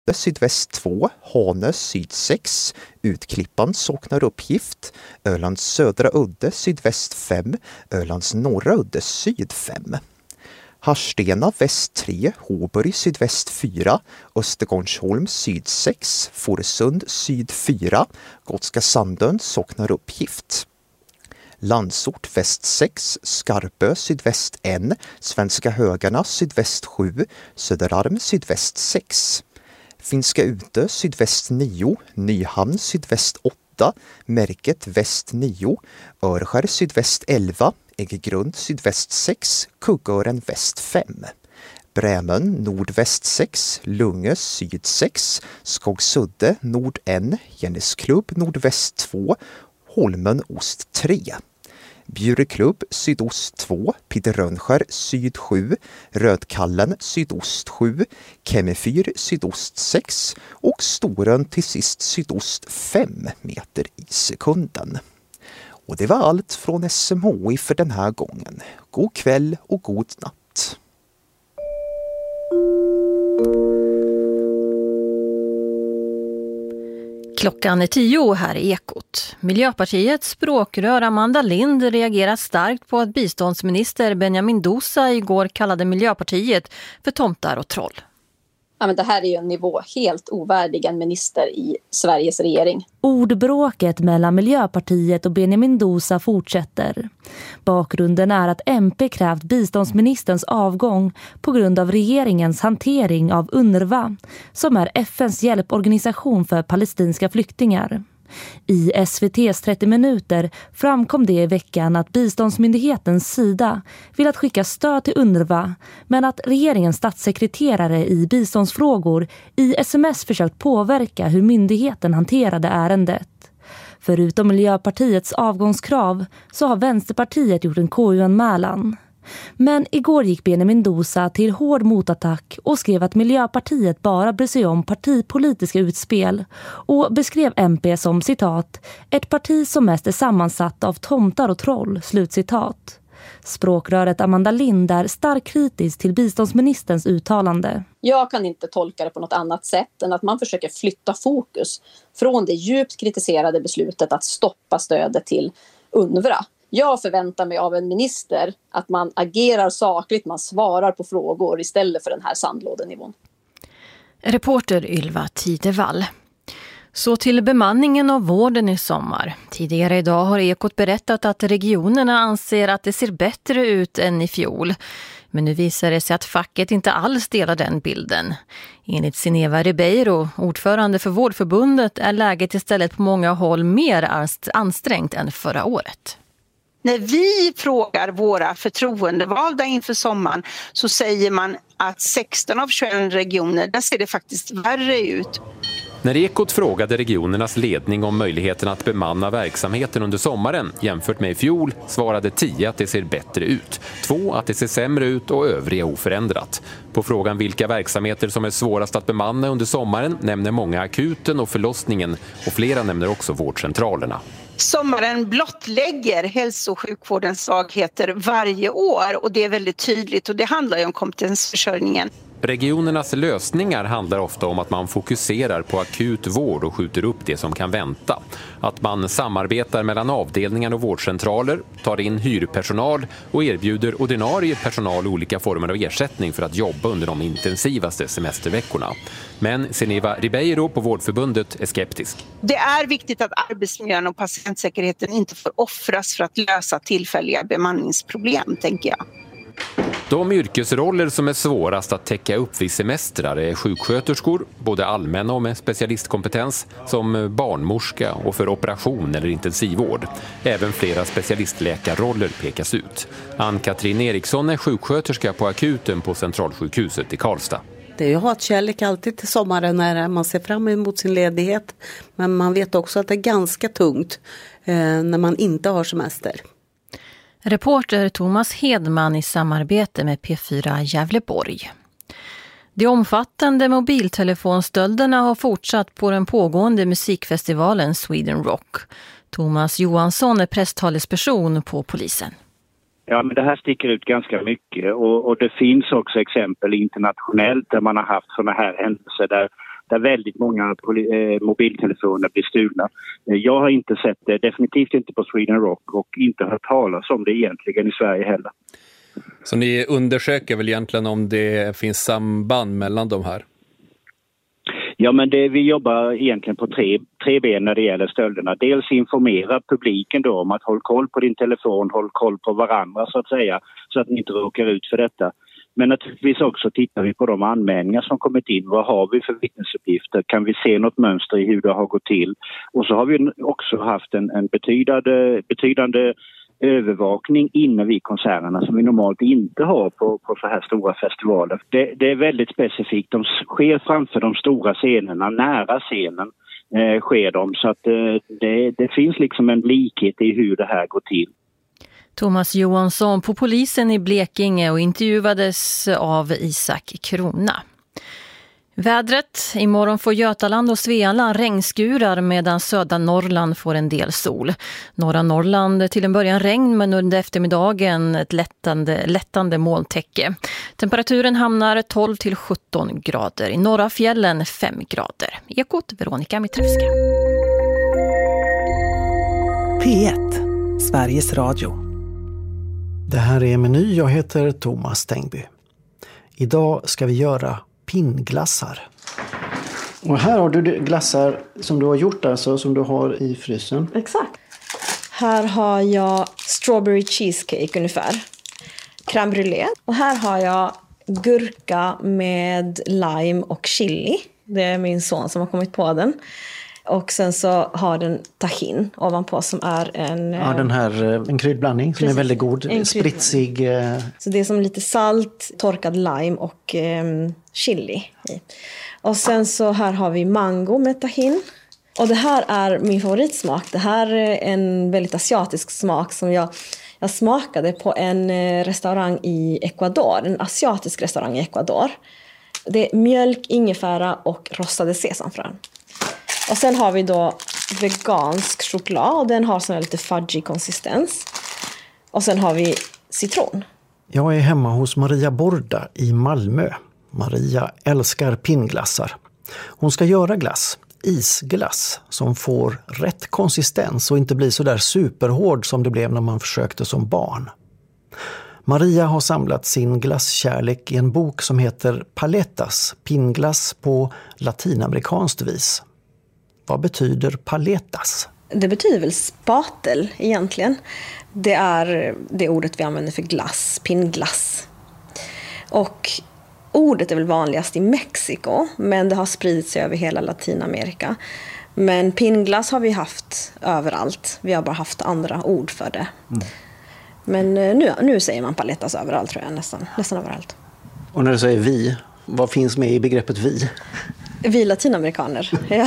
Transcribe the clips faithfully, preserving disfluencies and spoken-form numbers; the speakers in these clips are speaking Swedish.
Sydväst två, Hanö syd sex, Utklippan saknar uppgift, Ölands södra udde sydväst fem, Ölands norra udde syd fem. Harstena väst tre, Håborg sydväst fyra, Östergårdsholm syd sex, Forsund syd fyra, Gotska Sandön saknar uppgift. Landsort väst sex, Skarpö sydväst ett, Svenska Högarna sydväst sju, Söderarm sydväst sex. Finska Utö sydväst nio, Nyhamn sydväst åtta, Märket väst nio, Örskär sydväst elva, Äggegrund sydväst sex, Kuggören väst fem. Brämön nordväst sex, Lunge syd sex, Skogsudde nord ett, Jennesklubb nordväst två, Holmen ost tre. Bjureklubb sydost två, Pidderönskär syd sju, Rödkallen sydost sju, Kemmefyr sydost sex och Storön till sist sydost fem meter i sekunden. Och det var allt från S M H I för den här gången. God kväll och god natt. Klockan är tio här i Ekot. Miljöpartiets språkrör Amanda Lind reagerar starkt på att biståndsminister Benjamin Dousa igår kallade Miljöpartiet för tomtar och troll. Ja, men det här är ju en nivå helt ovärdig en minister i Sveriges regering. Ordbråket mellan Miljöpartiet och Benjamin Dousa fortsätter. Bakgrunden är att M P krävt biståndsministerns avgång på grund av regeringens hantering av UNRWA, som är F N:s hjälporganisation för palestinska flyktingar. I S V T:s trettio minuter framkom det i veckan att biståndsmyndighetens sida vill att skicka stöd till UNRWA, men att regeringens statssekreterare i biståndsfrågor i sms försökt påverka hur myndigheten hanterade ärendet. Förutom Miljöpartiets avgångskrav så har Vänsterpartiet gjort en K U-anmälan. Men igår gick Benjamin Dousa till hård motattack och skrev att Miljöpartiet bara bryr sig om partipolitiska utspel och beskrev M P som citat ett parti som mest är sammansatt av tomtar och troll, slutcitat. Språkröret Amanda Lind är starkt kritisk till biståndsministerns uttalande. Jag kan inte tolka det på något annat sätt än att man försöker flytta fokus från det djupt kritiserade beslutet att stoppa stödet till UNRWA. Jag förväntar mig av en minister att man agerar sakligt, man svarar på frågor istället för den här sandlådenivån. Reporter Ylva Tidevall. Så till bemanningen av vården i sommar. Tidigare idag har Ekot berättat att regionerna anser att det ser bättre ut än i fjol. Men nu visar det sig att facket inte alls delar den bilden. Enligt Sineva Ribeiro, ordförande för Vårdförbundet, är läget istället på många håll mer ansträngt än förra året. När vi frågar våra förtroendevalda inför sommaren så säger man att sexton av tjugoett regioner, där ser det faktiskt värre ut. När Ekot frågade regionernas ledning om möjligheten att bemanna verksamheten under sommaren jämfört med i fjol svarade tio att det ser bättre ut, två att det ser sämre ut och övriga oförändrat. På frågan vilka verksamheter som är svårast att bemanna under sommaren nämner många akuten och förlossningen och flera nämner också vårdcentralerna. Sommaren blottlägger hälso- och sjukvårdens svagheter varje år och det är väldigt tydligt och det handlar ju om kompetensförsörjningen. Regionernas lösningar handlar ofta om att man fokuserar på akut vård och skjuter upp det som kan vänta. Att man samarbetar mellan avdelningar och vårdcentraler, tar in hyrpersonal och erbjuder ordinarie personal olika former av ersättning för att jobba under de intensivaste semesterveckorna. Men Sineva Ribeiro på Vårdförbundet är skeptisk. Det är viktigt att arbetsmiljön och patientsäkerheten inte får offras för att lösa tillfälliga bemanningsproblem, tänker jag. De yrkesroller som är svårast att täcka upp vid semestrar är sjuksköterskor, både allmänna och med specialistkompetens, som barnmorska och för operation eller intensivvård. Även flera specialistläkarroller pekas ut. Ann-Katrin Eriksson är sjuksköterska på akuten på Centralsjukhuset i Karlstad. Det är ju hatkärlek alltid till sommaren när man ser fram emot sin ledighet. Men man vet också att det är ganska tungt eh, när man inte har semester. Reporter Thomas Hedman i samarbete med P fyra Gävleborg. De omfattande mobiltelefonstölderna har fortsatt på den pågående musikfestivalen Sweden Rock. Thomas Johansson är presstalesperson på polisen. Ja, men det här sticker ut ganska mycket och, och det finns också exempel internationellt där man har haft sådana här händelser där, där väldigt många poli- eh, mobiltelefoner blir stulna. Eh, jag har inte sett det, definitivt inte på Sweden Rock och inte hört talas om det egentligen i Sverige heller. Så ni undersöker väl egentligen om det finns samband mellan de här? Ja, men det, vi jobbar egentligen på tre, tre ben när det gäller stölderna. Dels informera publiken då om att håll koll på din telefon, håll koll på varandra så att säga, så att ni inte råkar ut för detta. Men naturligtvis också tittar vi på de anmälningar som kommit in. Vad har vi för vittnesuppgifter? Kan vi se något mönster i hur det har gått till? Och så har vi också haft en, en betydande, betydande övervakning inne vid konserterna som vi normalt inte har på, på så här stora festivaler. Det, det är väldigt specifikt. De sker framför de stora scenerna, nära scenen eh, sker de. Så att eh, det, det finns liksom en likhet i hur det här går till. Thomas Johansson på polisen i Blekinge och intervjuades av Isak Krona. Vädret. Imorgon får Götaland och Svealand regnskurar medan södra Norrland får en del sol. Norra Norrland till en början regn men under eftermiddagen ett lättande, lättande molntäcke. Temperaturen hamnar tolv till sjutton grader. I norra fjällen fem grader. Ekot Veronica Mitrevska. P ett, Sveriges Radio. Det här är Meny, jag heter Thomas Stengby. Idag ska vi göra pinnglassar. Och här har du glassar som du har gjort, alltså som du har i frysen. Exakt. Här har jag strawberry cheesecake ungefär. Crème brûlée. Och här har jag gurka med lime och chili. Det är min son som har kommit på den. Och sen så har den tahin ovanpå som är en... Ja, den här, en kryddblandning som precis, är väldigt god, spritsig. Så det är som lite salt, torkad lime och eh, chili i. Och sen så här har vi mango med tahin. Och det här är min favoritsmak. Det här är en väldigt asiatisk smak som jag, jag smakade på en restaurang i Ecuador. En asiatisk restaurang i Ecuador. Det är mjölk, ingefära och rostade sesamfrön. Och sen har vi då vegansk choklad och den har sån här lite fudgy konsistens. Och sen har vi citron. Jag är hemma hos Maria Borda i Malmö. Maria älskar pinnglassar. Hon ska göra glass, isglass, som får rätt konsistens och inte blir så där superhård som det blev när man försökte som barn. Maria har samlat sin glasskärlek i en bok som heter Paletas, pinnglass på latinamerikanskt vis. Vad betyder paletas? Det betyder väl spatel egentligen. Det är det ordet vi använder för glass, pinnglass. Och ordet är väl vanligast i Mexiko, men det har spridit sig över hela Latinamerika. Men pinnglass har vi haft överallt. Vi har bara haft andra ord för det. Mm. Men nu, nu säger man paletas överallt tror jag, nästan, nästan överallt. Och när du säger vi, vad finns med i begreppet vi? Vi latinamerikaner. ja.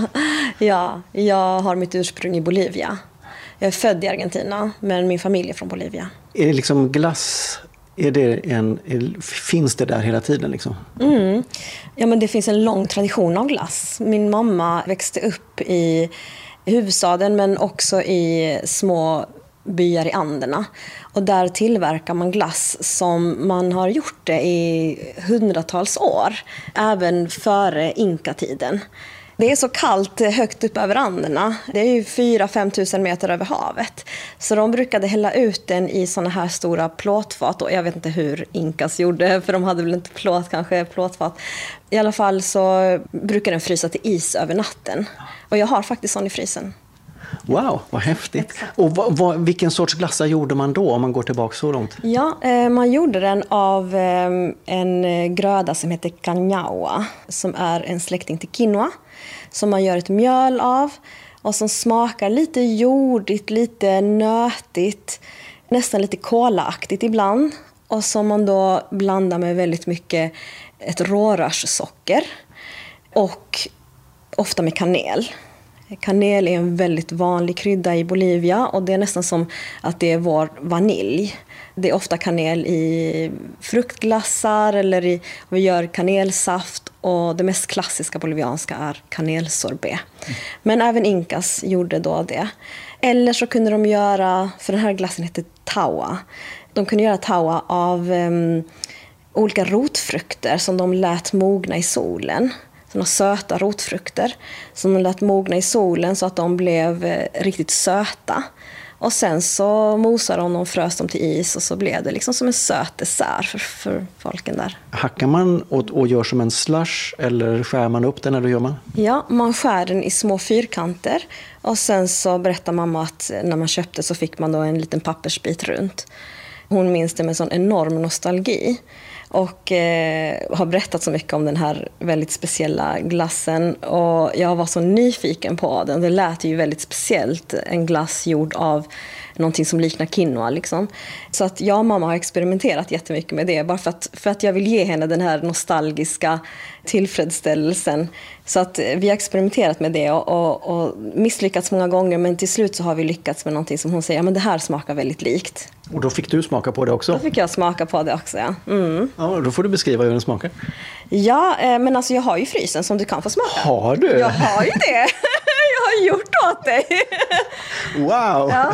ja, jag har mitt ursprung i Bolivia. Jag är född i Argentina, men min familj är från Bolivia. Är det liksom glass, är det en, är, finns det där hela tiden liksom? Mm. Ja, men det finns en lång tradition av glass. Min mamma växte upp i huvudstaden men också i små byar i Anderna. Och där tillverkar man glass som man har gjort det i hundratals år. Även före inkatiden. Det är så kallt högt upp över Anderna. Det är ju fyra till fem tusen meter över havet. Så de brukade hälla ut den i såna här stora plåtfat. Och jag vet inte hur inkas gjorde, för de hade väl inte plåt, kanske plåtfat. I alla fall så brukar den frysa till is över natten. Och jag har faktiskt sån i frysen. Wow, vad häftigt. Exakt. Och vad, vad, vilken sorts glassar gjorde man då om man går tillbaka så långt? Ja, eh, man gjorde den av eh, en gröda som heter cañaua, som är en släkting till quinoa, som man gör ett mjöl av och som smakar lite jordigt, lite nötigt, nästan lite kolaaktigt ibland, och som man då blandar med väldigt mycket ett rårörssocker och ofta med kanel. Kanel är en väldigt vanlig krydda i Bolivia och det är nästan som att det är vår vanilj. Det är ofta kanel i fruktglassar eller i, vi gör kanelsaft, och det mest klassiska bolivianska är kanelsorbet. Mm. Men även inkas gjorde då det. Eller så kunde de göra, för den här glassen heter taua, de kunde göra taua av um, olika rotfrukter som de lät mogna i solen. såna söta rotfrukter som de lät mogna i solen så att de blev eh, riktigt söta. Och sen så mosade de och frös dem till is och så blev det liksom som en söt dessert för, för folken där. Hackar man och, och gör som en slush eller skär man upp den eller hur gör man? Ja, man skär den i små fyrkanter och sen så berättar mamma att när man köpte så fick man då en liten pappersbit runt. Hon minns det med sån enorm nostalgi och eh, har berättat så mycket om den här väldigt speciella glassen och jag var så nyfiken på den. Det lät ju väldigt speciellt, en glass gjord av någonting som liknar quinoa liksom. Så att jag och mamma har experimenterat jättemycket med det bara för att, för att jag vill ge henne den här nostalgiska tillfredsställelsen. Så att vi har experimenterat med det och, och, och misslyckats många gånger men till slut så har vi lyckats med någonting som hon säger, ja men det här smakar väldigt likt. Och då fick du smaka på det också? Då fick jag smaka på det också, ja. Mm. Ja, då får du beskriva hur den smakar. Ja, men alltså jag har ju frysen som du kan få smaka. Har du? Jag har ju det. Jag har gjort åt dig. Wow! Ja.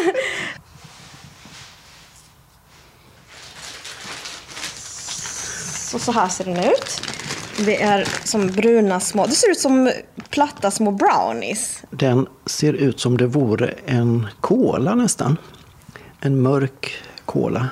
Så, så här ser den ut. Det är som bruna små, det ser ut som platta små brownies. Den ser ut som det vore en kola nästan. En mörk kola.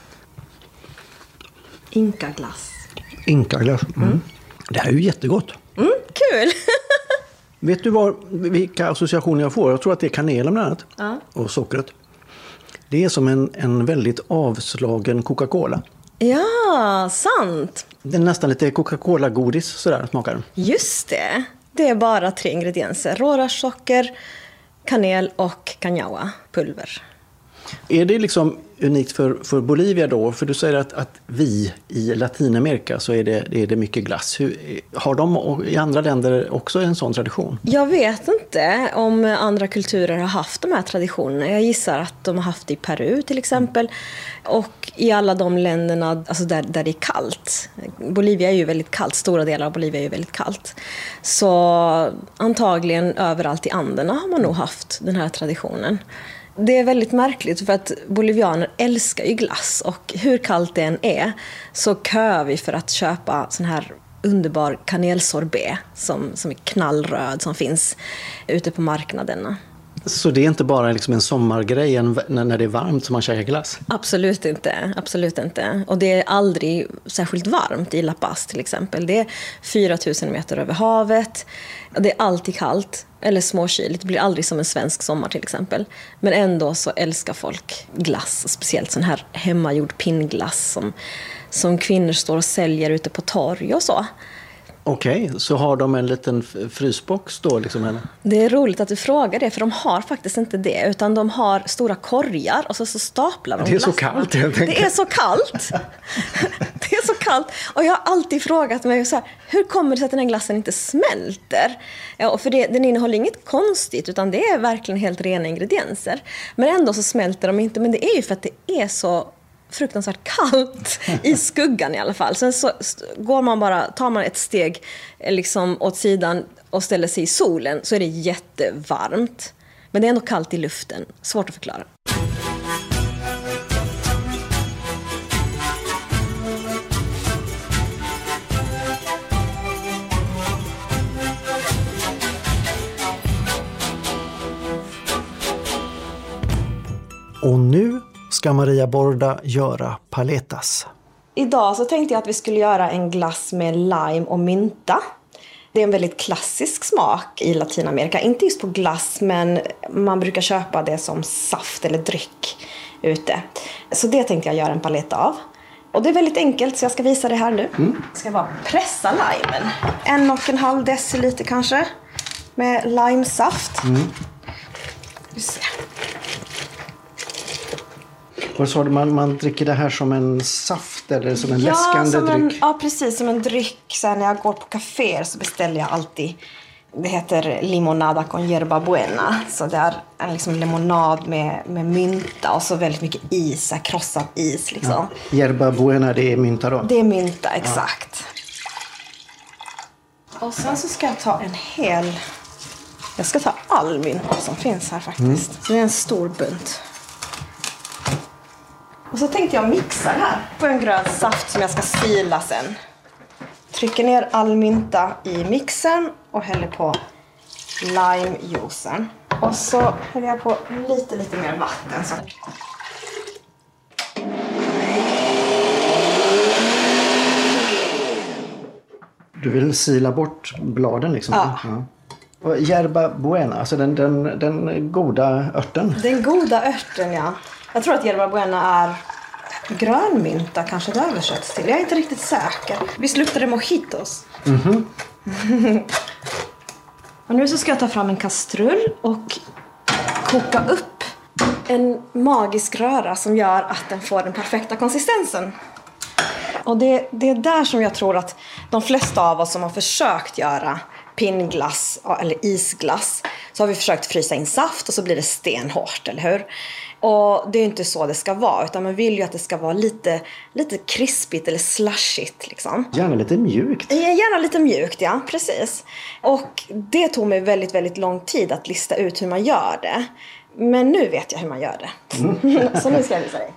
Inkaglass. Inkaglass. Mm. Mm. Det här är ju jättegott. Mm, kul! Vet du vad, vilka associationer jag får? Jag tror att det är kanelen bland annat. Ja. Och sockret. Det är som en, en väldigt avslagen Coca-Cola. Ja, sant. Det är nästan lite Coca-Cola-godis sådär smakar den. Just det. Det är bara tre ingredienser. Rårörssocker, kanel och canjaua, pulver. Är det liksom unikt för, för Bolivia då? För du säger att, att vi i Latinamerika så är det, är det mycket glass. Hur, har de i andra länder också en sån tradition? Jag vet inte om andra kulturer har haft de här traditionerna. Jag gissar att de har haft det i Peru till exempel. Och i alla de länderna alltså där, där det är kallt. Bolivia är ju väldigt kallt. Stora delar av Bolivia är ju väldigt kallt. Så antagligen överallt i Anderna har man nog haft den här traditionen. Det är väldigt märkligt för att bolivianer älskar ju glass och hur kallt det än är så köar vi för att köpa sån här underbar kanelsorbet som, som är knallröd som finns ute på marknaderna. Så det är inte bara liksom en sommargrej en, när, när det är varmt som man käkar glass? Absolut inte, absolut inte. Och det är aldrig särskilt varmt i La Paz till exempel. Det är fyra tusen meter över havet. Det är alltid kallt eller småkyligt. Det blir aldrig som en svensk sommar till exempel. Men ändå så älskar folk glass. Speciellt sån här hemmagjord pinnglass som, som kvinnor står och säljer ute på torg och så. Okej, okay, så har de en liten frysbox då? Liksom, eller? Det är roligt att du frågar det, för de har faktiskt inte det. Utan de har stora korgar och så, så staplar de Det är glassarna. Så kallt helt enkelt. Det är så kallt. Det är så kallt. Och jag har alltid frågat mig så här, hur kommer det sig att den här glassen inte smälter? Ja, och för det, den innehåller inget konstigt, utan det är verkligen helt rena ingredienser. Men ändå så smälter de inte. Men det är ju för att det är så fruktansvärt kallt i skuggan i alla fall. Sen så går man bara, tar man ett steg liksom åt sidan och ställer sig i solen så är det jättevarmt. Men det är ändå kallt i luften. Svårt att förklara. Och nu ska Maria Borda göra paletas. Idag så tänkte jag att vi skulle göra en glass med lime och mynta. Det är en väldigt klassisk smak i Latinamerika. Inte just på glass, men man brukar köpa det som saft eller dryck ute. Så det tänkte jag göra en paleta av. Och det är väldigt enkelt, så jag ska visa det här nu. Mm. Jag ska bara pressa limen. En och en halv deciliter kanske med limesaft. Mm. Vi ser. Och så man, man dricker det här som en saft eller som en ja, läskande som en, dryck? Ja, precis. Som en dryck. Så när jag går på kaféer så beställer jag alltid, det heter limonada con hierba buena. Så det är en liksom limonad med, med mynta och så väldigt mycket is, krossad is liksom. Ja. Hierba buena, det är mynta då? Det är mynta, exakt. Ja. Och sen så ska jag ta en hel, jag ska ta all mynta som finns här faktiskt. Mm. Så det är en stor bunt. Och så tänkte jag mixa det här på en grön saft som jag ska sila sen. trycker ner all mynta i mixern och häller på limejuicen. Och så häller jag på lite, lite mer vatten. Så. Du vill sila bort bladen liksom? Ja. Ja. Och yerba buena, alltså den, den, den goda örten. Den goda örten, ja. Jag tror att yerba buena är grönmynta, kanske det översätts till. Jag är inte riktigt säker. Visst luktar det mojitos? Mhm. Och nu så ska jag ta fram en kastrull och koka upp en magisk röra som gör att den får den perfekta konsistensen. Och det, det är där som jag tror att de flesta av oss som har försökt göra pinnglass eller isglass, så har vi försökt frysa in saft och så blir det stenhårt, eller hur? Och det är inte så det ska vara, utan man vill ju att det ska vara lite, lite krispigt eller slushigt liksom. Gärna lite mjukt. Gärna lite mjukt, ja, precis. Och det tog mig väldigt, väldigt lång tid att lista ut hur man gör det. Men nu vet jag hur man gör det. Mm. Så nu ska jag visa dig.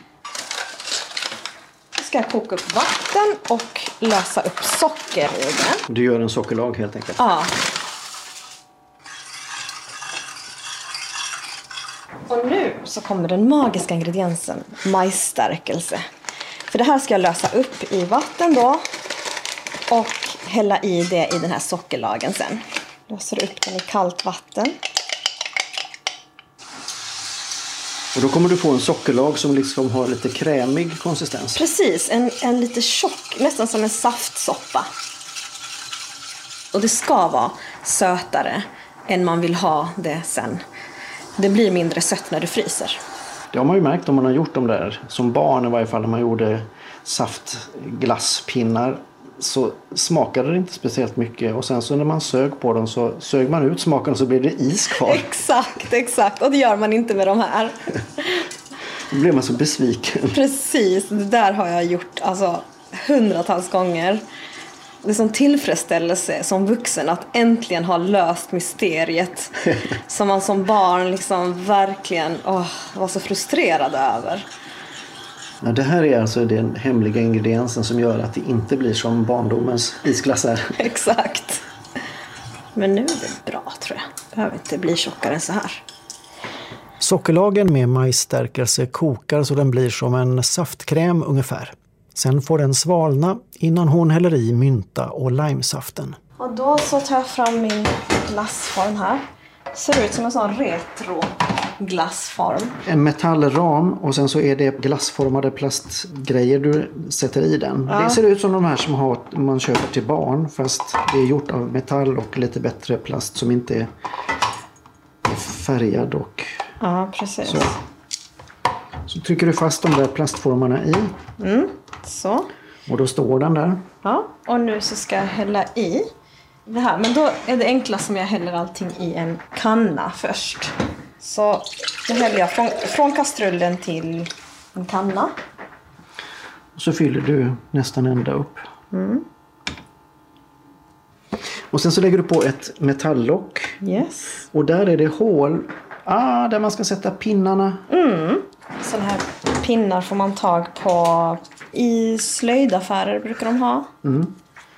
Nu ska jag koka upp vatten och lösa upp socker i den. Du gör en sockerlag helt enkelt. Ja. Och nu så kommer den magiska ingrediensen, majsstärkelse. För det här ska jag lösa upp i vatten då och hälla i det i den här sockerlagen sen. Löser upp den i kallt vatten. Och då kommer du få en sockerlag som liksom har lite krämig konsistens. Precis, en, en lite tjock, nästan som en saftsoppa. Och det ska vara sötare än man vill ha det sen. Det blir mindre sött när du fryser. Det har man ju märkt om man har gjort dem där. Som barn i varje fall när man gjorde saftglasspinnar så smakade det inte speciellt mycket. Och sen så när man sög på dem så sög man ut smaken och så blev det is kvar. Exakt, exakt. Och det gör man inte med de här. Då blir man så besviken. Precis, det där har jag gjort alltså hundratals gånger. Det är sån tillfredsställelse som vuxen att äntligen ha löst mysteriet som man som barn liksom verkligen åh, var så frustrerad över. Ja, det här är alltså den hemliga ingrediensen som gör att det inte blir som barndomens isglassar. Exakt. Men nu är det bra, tror jag. Det behöver inte bli tjockare än så här. Sockerlagen med majsstärkelse kokar så den blir som en saftkräm ungefär. Sen får den svalna innan hon häller i mynta och limesaften. Och då så tar jag fram min glassform här. Ser ut som en sån retro glassform. En metallram och sen så är det glassformade plastgrejer du sätter i den. Ja. Det ser ut som de här som har, man köper till barn fast det är gjort av metall och lite bättre plast som inte är färgad. Och ja, precis. Så. Så trycker du fast de där plastformarna i. Mm, så. Och då står den där. Ja, och nu så ska jag hälla i det här. Men då är det enklast som jag häller allting i en kanna först. Så då häller jag från, från kastrullen till en kanna. Och så fyller du nästan ända upp. Mm. Och sen så lägger du på ett metalllock. Yes. Och där är det hål ah, där man ska sätta pinnarna. Mm. Sådana här pinnar får man tag på i slöjdaffärer brukar de ha. Mm.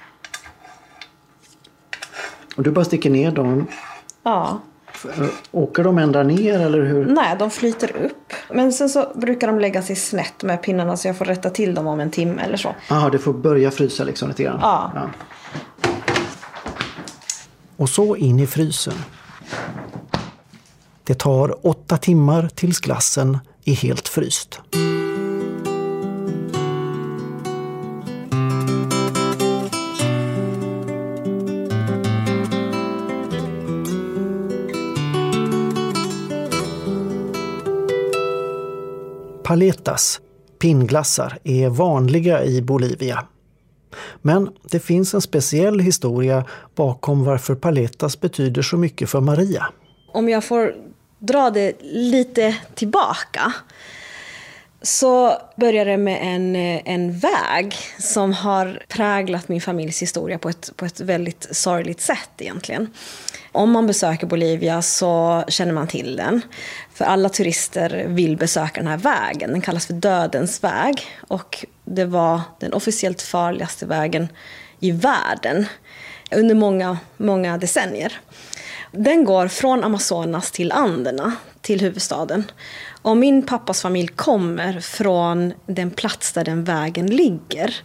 Och du bara sticker ner dem. Ja. Åker de ända ner eller hur? Nej, de flyter upp. Men sen så brukar de lägga sig snett med pinnarna så jag får rätta till dem om en timme eller så. Ja, det får börja frysa liksom lite grann. Ja. Ja. Och så in i frysen. Det tar åtta timmar tills glassen är helt fryst. Paletas, pinnglassar, är vanliga i Bolivia. Men det finns en speciell historia bakom varför paletas betyder så mycket för Maria. Om jag får dra det lite tillbaka så började det med en, en väg som har präglat min familjs historia på ett, på ett väldigt sorgligt sätt egentligen. Om man besöker Bolivia så känner man till den. För alla turister vill besöka den här vägen. Den kallas för Dödens väg. Och det var den officiellt farligaste vägen i världen under många, många decennier. Den går från Amazonas till Anderna, till huvudstaden. Och min pappas familj kommer från den plats där den vägen ligger.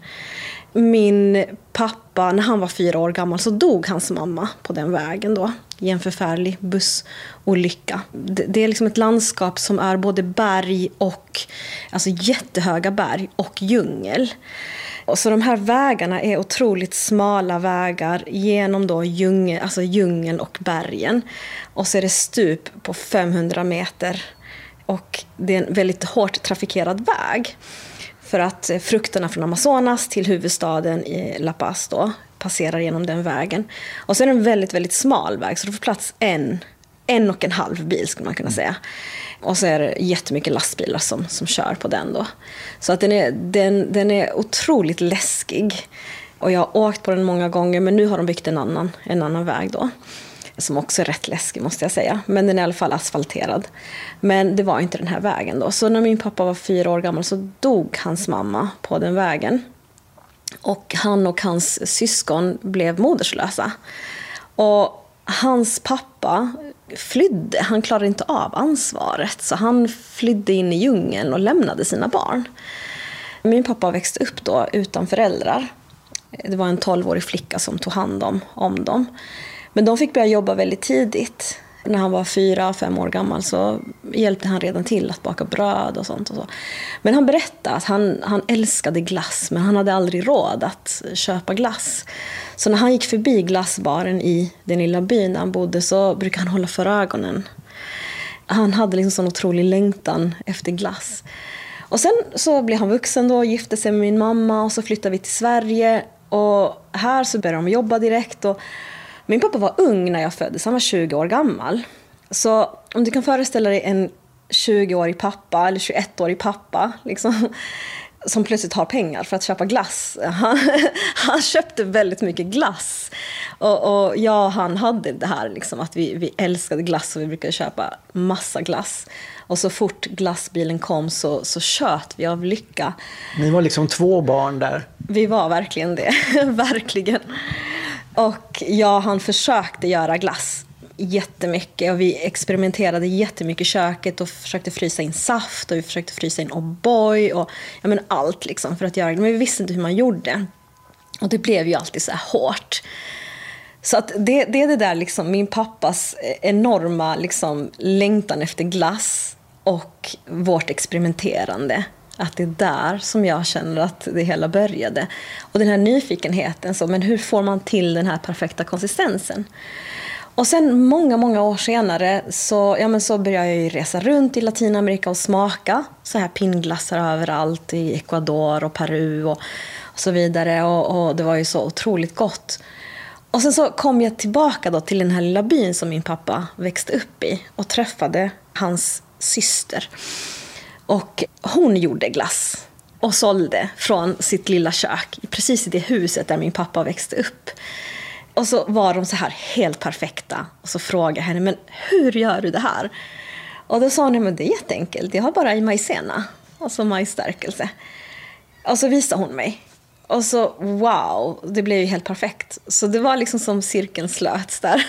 Min pappa, när han var fyra år gammal, så dog hans mamma på den vägen då, i en förfärlig bussolycka. Det, det är liksom ett landskap som är både berg och, alltså jättehöga berg och djungel. Och så de här vägarna är otroligt smala vägar genom då djungel, alltså djungeln och bergen. Och så är det stup på femhundra meter. Och det är en väldigt hårt trafikerad väg. För att frukterna från Amazonas till huvudstaden i La Paz då passerar genom den vägen. Och så är det en väldigt, väldigt smal väg. Så det får plats en, en och en halv bil skulle man kunna säga. Och så är det jättemycket lastbilar som, som kör på den då. Så att den är, den, den är otroligt läskig. Och jag har åkt på den många gånger, men nu har de byggt en annan, en annan väg då. Som också är rätt läskig måste jag säga. Men den är i alla fall asfalterad. Men det var inte den här vägen då. Så när min pappa var fyra år gammal så dog hans mamma på den vägen. Och han och hans syskon blev moderslösa. Och hans pappa flydde. Han klarade inte av ansvaret. Så han flydde in i djungeln och lämnade sina barn. Min pappa växte upp då utan föräldrar. Det var en tolvårig flicka som tog hand om, om dem. Men de fick börja jobba väldigt tidigt. När han var fyra, fem år gammal så hjälpte han redan till att baka bröd och sånt. Och så. Men han berättade att han, han älskade glass, men han hade aldrig råd att köpa glass. Så när han gick förbi glassbaren i den lilla byn där han bodde så brukade han hålla för ögonen. Han hade liksom sån otrolig längtan efter glass. Och sen så blev han vuxen då, gifte sig med min mamma och så flyttade vi till Sverige. Och här så började de jobba direkt och min pappa var ung när jag föddes, han var tjugo år gammal. Så om du kan föreställa dig en tjugoårig pappa eller tjugoettårig pappa liksom, som plötsligt har pengar för att köpa glass. Han, han köpte väldigt mycket glass. Och, och jag och han hade det här liksom, att vi, vi älskade glass och vi brukade köpa massa glass. Och så fort glassbilen kom så, så tjöt vi av lycka. Ni var liksom två barn där. Vi var verkligen det, verkligen. Och ja, han försökte göra glass jättemycket och vi experimenterade jättemycket i köket och försökte frysa in saft och vi försökte frysa in O'boy och ja, men allt liksom för att göra det. Men vi visste inte hur man gjorde. Och det blev ju alltid så här hårt. Så att det, det är det där liksom, min pappas enorma liksom, längtan efter glass och vårt experimenterande. Att det är där som jag känner att det hela började. Och den här nyfikenheten, så, men hur får man till den här perfekta konsistensen? Och sen många, många år senare så, ja, men så började jag ju resa runt i Latinamerika och smaka så här pinnglassar överallt i Ecuador och Peru och, och så vidare. Och, och det var ju så otroligt gott. Och sen så kom jag tillbaka då till den här lilla byn som min pappa växte upp i och träffade hans syster. Och hon gjorde glass och sålde från sitt lilla kök precis i det huset där min pappa växte upp. Och så var de så här helt perfekta. Och så frågade jag henne, men hur gör du det här? Och då sa hon, men det är jätteenkelt. Jag har bara i majsena, alltså majsstärkelse. Och så visade hon mig. Och så, wow, det blev ju helt perfekt. Så det var liksom som cirkeln slöts där.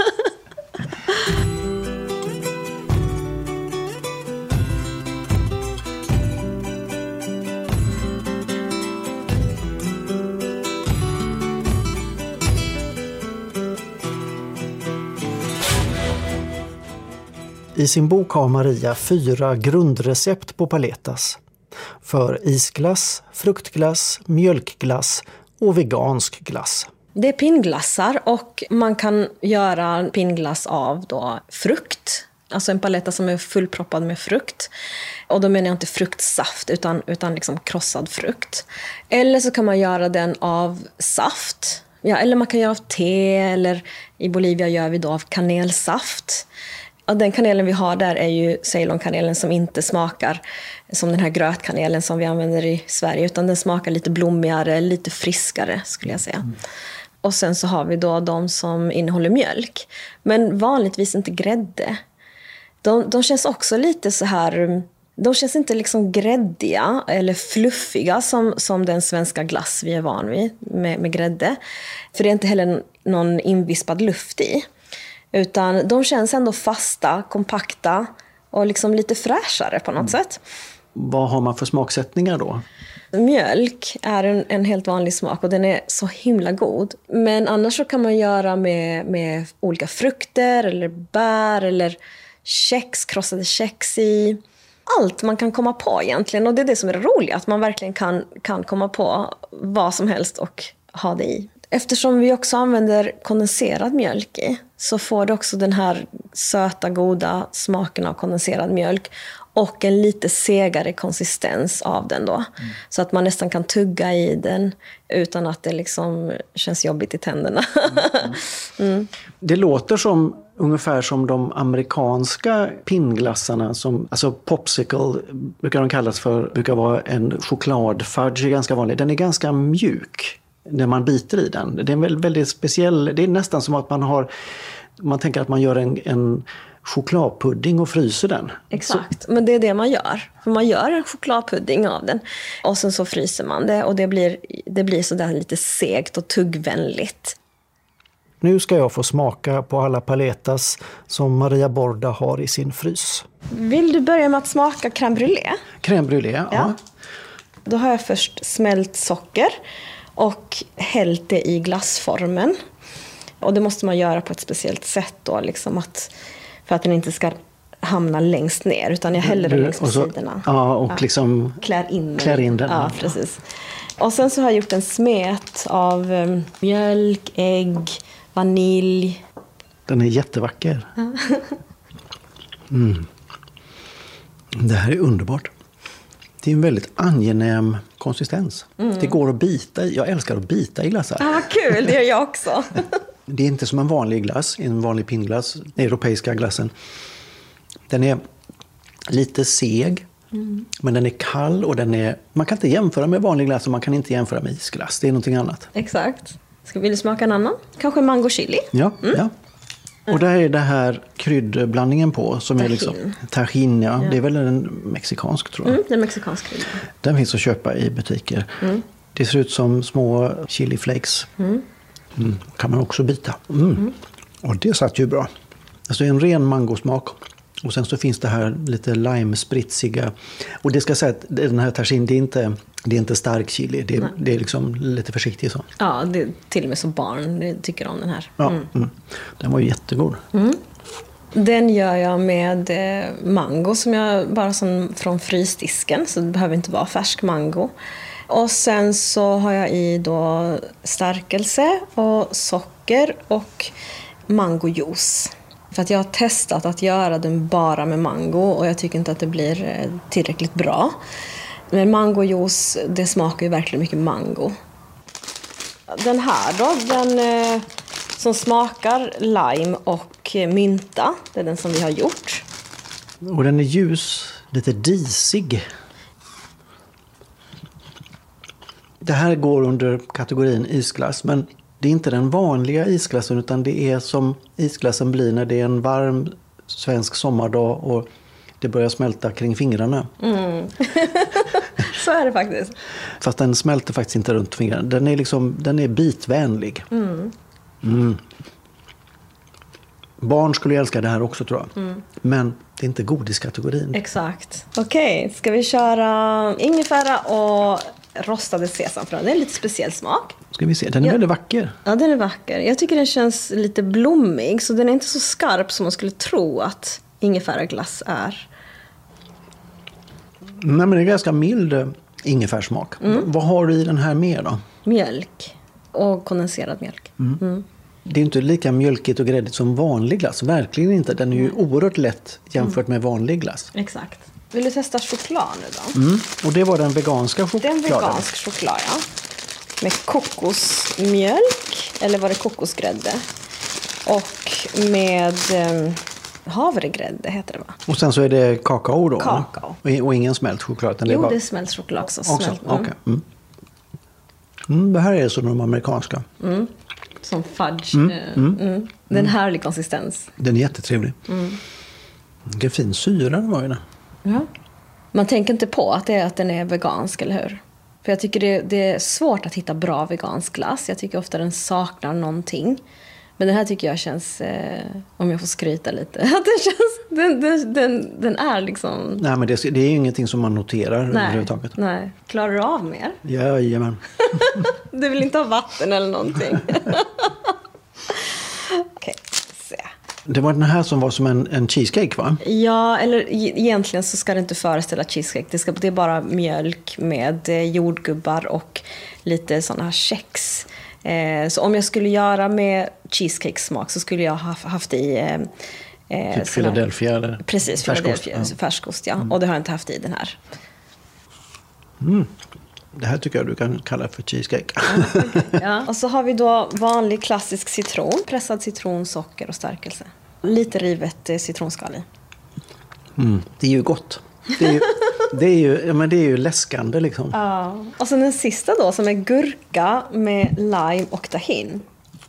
I sin bok har Maria fyra grundrecept på paletas. För isglass, fruktglass, mjölkglass och vegansk glass. Det är pinnglassar och man kan göra pinnglass av då frukt. Alltså en paletta som är fullproppad med frukt. Och då menar jag inte fruktsaft utan, utan liksom krossad frukt. Eller så kan man göra den av saft. Ja, eller man kan göra av te eller i Bolivia gör vi då av kanelsaft. Och den kanelen vi har där är ju Ceylon-kanelen som inte smakar som den här grötkanelen som vi använder i Sverige. Utan den smakar lite blommigare, lite friskare skulle jag säga. Mm. Och sen så har vi då de som innehåller mjölk. Men vanligtvis inte grädde. De, de känns också lite så här, De känns inte liksom gräddiga eller fluffiga som, som den svenska glass vi är van vid med, med grädde. För det är inte heller någon invispad luft i. Utan de känns ändå fasta, kompakta och liksom lite fräschare på något mm. sätt. Vad har man för smaksättningar då? Mjölk är en, en helt vanlig smak och den är så himla god. Men annars så kan man göra med, med olika frukter eller bär eller kex, krossade kex i. Allt man kan komma på egentligen, och det är det som är roligt, att man verkligen kan, kan komma på vad som helst och ha det i. Eftersom vi också använder kondenserad mjölk i, så får det också den här söta, goda smaken av kondenserad mjölk och en lite segare konsistens av den då. Mm. Så att man nästan kan tugga i den utan att det liksom känns jobbigt i tänderna. Mm. mm. Det låter som ungefär som de amerikanska pinnglassarna, som, alltså popsicle brukar de kallas för, brukar vara en chokladfudge, är ganska vanlig. Den är ganska mjuk när man biter i den. Det är en väldigt, väldigt speciell, det är nästan som att man har, man tänker att man gör en, en chokladpudding och fryser den. Exakt, så. Men det är det man gör. För man gör en chokladpudding av den och sen så fryser man det och det blir, det blir så där lite segt och tuggvänligt. Nu ska jag få smaka på alla paletas som Maria Borda har i sin frys. Vill du börja med att smaka crème brûlée? Crème brûlée, ja. ja. Då har jag först smält socker och hällt det i glassformen. Och det måste man göra på ett speciellt sätt då, liksom att, för att den inte ska hamna längst ner, utan jag häller den längs med så, sidorna. Ja, och ja. liksom klär in, klär in den. Ja, precis. Och sen så har jag gjort en smet av um, mjölk, ägg, vanilj. Den är jättevacker. mm. Det här är underbart. Det är en väldigt angenäm konsistens. Mm. Det går att bita i. Jag älskar att bita i glassar. Ah, kul, det gör jag också. Det är inte som en vanlig glass, en vanlig pinnglass, den europeiska glassen. Den är lite seg, mm. men den är kall och den är, man kan inte jämföra med vanlig glass och man kan inte jämföra med isglass. Det är någonting annat. Exakt. Ska vi smaka en annan? Kanske mango chili? Ja, mm. ja. Och där är det här kryddblandningen på som Tajín. är liksom tajín, ja. ja. Det är väl en mexikansk, tror jag. Mm, det är mexikansk krydda. Den finns att köpa i butiker. Mm. Det ser ut som små chili flakes. Mm. Mm. Kan man också bita. Mm. Mm. Och det satt ju bra. Alltså en ren mangosmak. Och sen så finns det här lite lime-spritsiga. Och det ska säga att den här tajín, det är inte, det är inte stark chili. Det är, det är liksom lite försiktigt så. Ja, det är till och med som barn tycker om den här. Ja, mm. Mm. Den var ju jättegod. Mm. Den gör jag med eh, mango som jag bara som från frysdisken. Så det behöver inte vara färsk mango. Och sen så har jag i då stärkelse och socker och mangojuice. För att jag har testat att göra den bara med mango och jag tycker inte att det blir tillräckligt bra. Men mangojuice, det smakar ju verkligen mycket mango. Den här då, den eh, som smakar lime och mynta, det är den som vi har gjort. Och den är ljus, lite disig. Det här går under kategorin isglass, men det är inte den vanliga isglassen utan det är som isglassen blir när det är en varm svensk sommardag och det börjar smälta kring fingrarna. Mm. Så är det faktiskt. Fast den smälter faktiskt inte runt fingrarna. Den är, liksom, den är bitvänlig. Mm. Mm. Barn skulle älska det här också, tror jag. Mm. Men det är inte godiskategorin. Exakt. Okej, okay, ska vi köra ingefära och rostade sesamfrön. Det är en lite speciell smak. Ska vi se, den är ja. väldigt vacker. Ja, den är vacker. Jag tycker den känns lite blommig, så den är inte så skarp som man skulle tro att ingefäraglass är. Nej, men det är ganska mild ingefärsmak. Mm. Vad har du i den här mer då? Mjölk och kondenserad mjölk. Mm. Mm. Det är inte lika mjölkigt och gräddigt som vanlig glass. Verkligen inte. Den är ju mm. oerhört lätt jämfört med vanlig glass. Exakt. Vill du testa choklad nu då? Mm. Och det var den veganska chokladen? Det är en vegansk choklad, ja. Med kokosmjölk, eller var det kokosgrädde? Och med eh, havregrädde heter det, va? Och sen så är det kakao då? Kakao. Och, och ingen smält choklad? Jo, det, bara... det är smält choklad också. också? Smält, mm. Okay. Mm. Mm, det här är så de amerikanska. Mm. Som fudge. Mm. Mm. Mm. Det är en härlig konsistens. Den är jättetrevlig. Mm. Vilken fin syra det var ju där. Ja. Man tänker inte på att, det är, att den är vegansk, eller hur? För jag tycker det, det är svårt att hitta bra vegansk glass. Jag tycker ofta den saknar någonting. Men den här tycker jag känns, eh, om jag får skryta lite, att den känns, den, den, den, den är liksom... Nej, men det, det är ju ingenting som man noterar nej, överhuvudtaget. Nej, klarar du av mer? Jajamän. Du vill inte ha vatten eller någonting? Okej, se. Det var den här som var som en, en cheesecake, va? Ja, eller egentligen så ska det inte föreställa cheesecake. Det, ska, det är bara mjölk med jordgubbar och lite sådana här kex. Eh, så om jag skulle göra med cheesecake-smak så skulle jag ha haft i... Eh, typ Philadelphia eller? Precis, färskost. Philadelphia, ja. Färskost, ja. Mm. Och det har jag inte haft i den här. Mm. Det här tycker jag du kan kalla för cheesecake. Ja, okay. Ja. Och så har vi då vanlig klassisk citron, pressad citron, socker och stärkelse. Lite rivet eh, citronskal i. Mm. Det är ju gott. Det är ju, det är ju, ja, men det är ju läskande liksom. Ja. Och sen den sista då som är gurka med lime och tahin.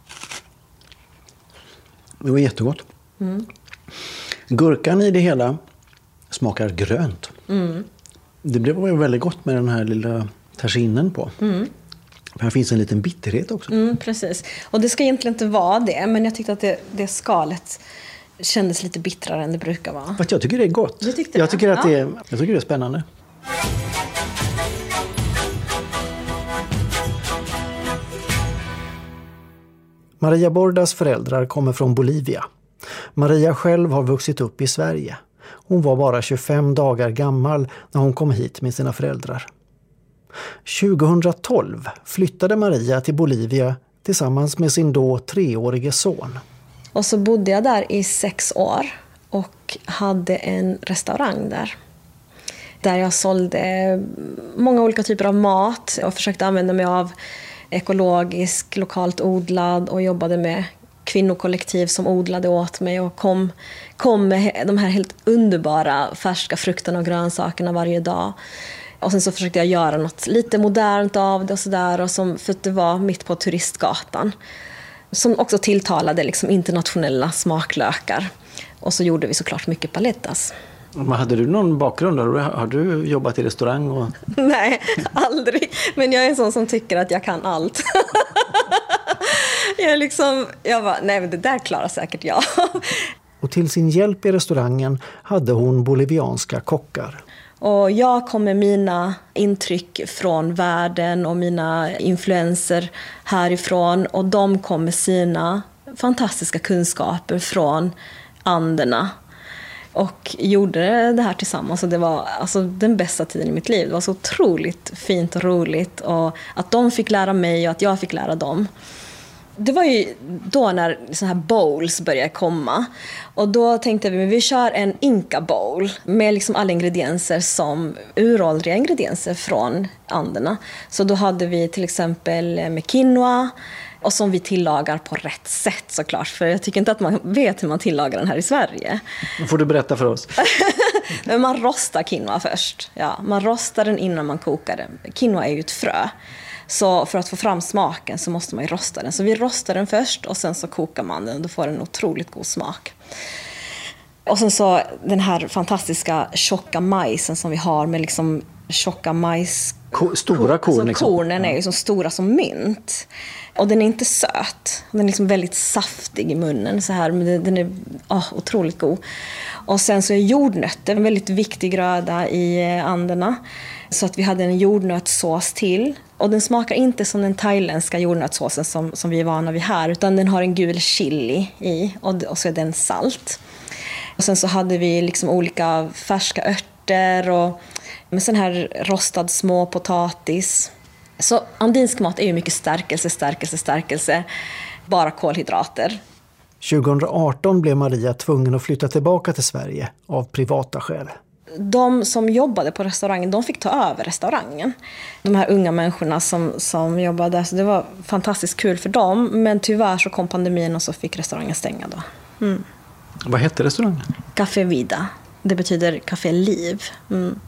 Det var jättegott. Mm. Gurkan i det hela smakar grönt. Mm. Det blev väldigt gott med den här lilla tajinen på. Mm. Här finns en liten bitterhet också. Mm, precis. Och det ska egentligen inte vara det, men jag tyckte att det, det skalet kändes lite bittrare än det brukar vara. Fast jag tycker det är gott. Du tyckte jag, det? tycker att Ja. det är, jag tycker det är spännande. Maria Bordas föräldrar kommer från Bolivia. Maria själv har vuxit upp i Sverige. Hon var bara tjugofem dagar gammal när hon kom hit med sina föräldrar. tjugohundratolv flyttade Maria till Bolivia tillsammans med sin då treårige son. Och så bodde jag där i sex år och hade en restaurang där. Där jag sålde många olika typer av mat och försökte använda mig av ekologisk, lokalt odlad och jobbade med kvinnokollektiv som odlade åt mig och kom, kom med de här helt underbara färska frukterna och grönsakerna varje dag. Och sen så försökte jag göra något lite modernt av det och sådär, och som, för att det var mitt på turistgatan. Som också tilltalade liksom internationella smaklökar. Och så gjorde vi såklart mycket paletas. Men hade du någon bakgrund? Har du jobbat i restaurang? Och... Nej, aldrig. Men jag är en sån som tycker att jag kan allt. jag liksom, jag bara, nej men det där klarar säkert jag. Och till sin hjälp i restaurangen hade hon bolivianska kockar. Och jag kom med mina intryck från världen och mina influenser härifrån. Och de kom med sina fantastiska kunskaper från Anderna. Och gjorde det här tillsammans. Och det var alltså den bästa tiden i mitt liv. Det var så otroligt fint och roligt. Och att de fick lära mig och att jag fick lära dem. Det var ju då när så här bowls började komma. Och då tänkte vi att vi kör en Inca bowl med liksom alla ingredienser som uråldriga ingredienser från Anderna. Så då hade vi till exempel med quinoa. Och som vi tillagar på rätt sätt såklart. För jag tycker inte att man vet hur man tillagar den här i Sverige. Får du berätta för oss? Men man rostar quinoa först. Ja, man rostar den innan man kokar den. Quinoa är ju ett frö. Så för att få fram smaken så måste man ju rosta den. Så vi rostar den först och sen så kokar man den. Och då får den en otroligt god smak. Och sen så den här fantastiska tjocka majsen som vi har med liksom tjocka majs... Ko, stora korn alltså, liksom. Kornen är ju så stora som mynt. Och den är inte söt. Den är liksom väldigt saftig i munnen. Så här. Men den är oh, otroligt god. Och sen så är jordnötter en väldigt viktig gröda i Anderna. Så att vi hade en jordnötssås till. Och den smakar inte som den thailändska jordnötssåsen som, som vi är vana vid här. Utan den har en gul chili i. Och, och så är den salt. Och sen så hade vi liksom olika färska örter. Och med sån här rostad små potatis. Så andinsk mat är ju mycket stärkelse, stärkelse, stärkelse. Bara kolhydrater. tjugohundraarton blev Maria tvungen att flytta tillbaka till Sverige av privata skäl. De som jobbade på restaurangen, de fick ta över restaurangen. De här unga människorna som, som jobbade där, så det var fantastiskt kul för dem. Men tyvärr så kom pandemin och så fick restaurangen stänga då. Mm. Vad hette restaurangen? Café Vida. Det betyder Café Liv. Mm.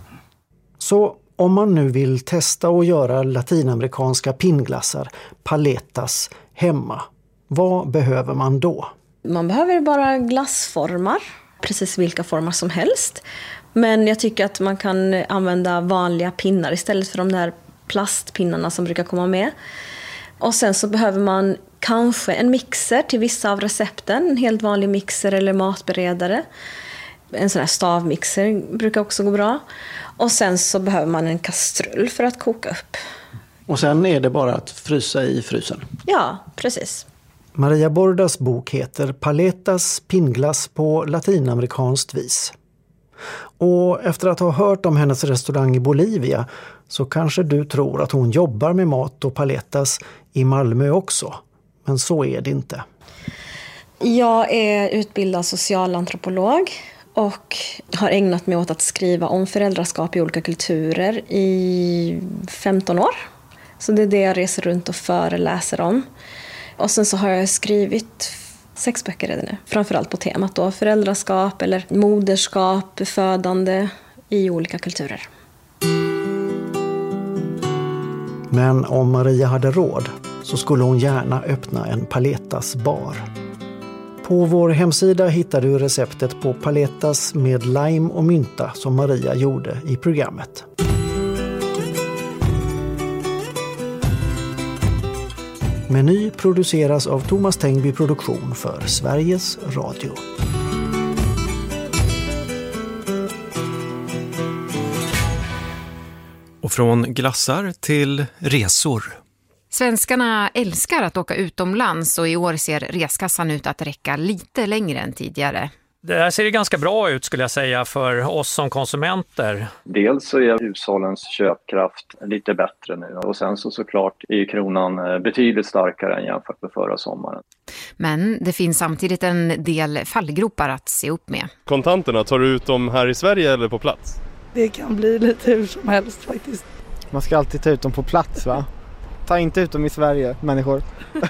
Så om man nu vill testa att göra latinamerikanska pinnglassar, paletas, hemma, vad behöver man då? Man behöver bara glassformar, precis vilka formar som helst. Men jag tycker att man kan använda vanliga pinnar istället för de där plastpinnarna som brukar komma med. Och sen så behöver man kanske en mixer till vissa av recepten. En helt vanlig mixer eller matberedare. En sån här stavmixer brukar också gå bra. Och sen så behöver man en kastrull för att koka upp. Och sen är det bara att frysa i frysen. Ja, precis. Maria Bordas bok heter Paletas pingglass på latinamerikanskt vis. Och efter att ha hört om hennes restaurang i Bolivia så kanske du tror att hon jobbar med mat och paletas i Malmö också. Men så är det inte. Jag är utbildad socialantropolog och har ägnat mig åt att skriva om föräldraskap i olika kulturer i femton år. Så det är det jag reser runt och föreläser om. Och sen så har jag skrivit sex böcker redan nu. Framförallt på temat då, föräldraskap eller moderskap, födande i olika kulturer. Men om Maria hade råd så skulle hon gärna öppna en paletas bar. På vår hemsida hittar du receptet på paletas med lime och mynta som Maria gjorde i programmet. Meny produceras av Thomas Tengby Produktion för Sveriges Radio. Och från glassar till resor. Svenskarna älskar att åka utomlands och i år ser reskassan ut att räcka lite längre än tidigare. Det här ser ganska bra ut skulle jag säga för oss som konsumenter. Dels så är hushållens köpkraft lite bättre nu och sen så såklart är kronan betydligt starkare än jämfört med förra sommaren. Men det finns samtidigt en del fallgropar att se upp med. Kontanterna, tar du ut dem här i Sverige eller på plats? Det kan bli lite hur som helst faktiskt. Man ska alltid ta ut dem på plats, va? Ta inte ut dem i Sverige, människor.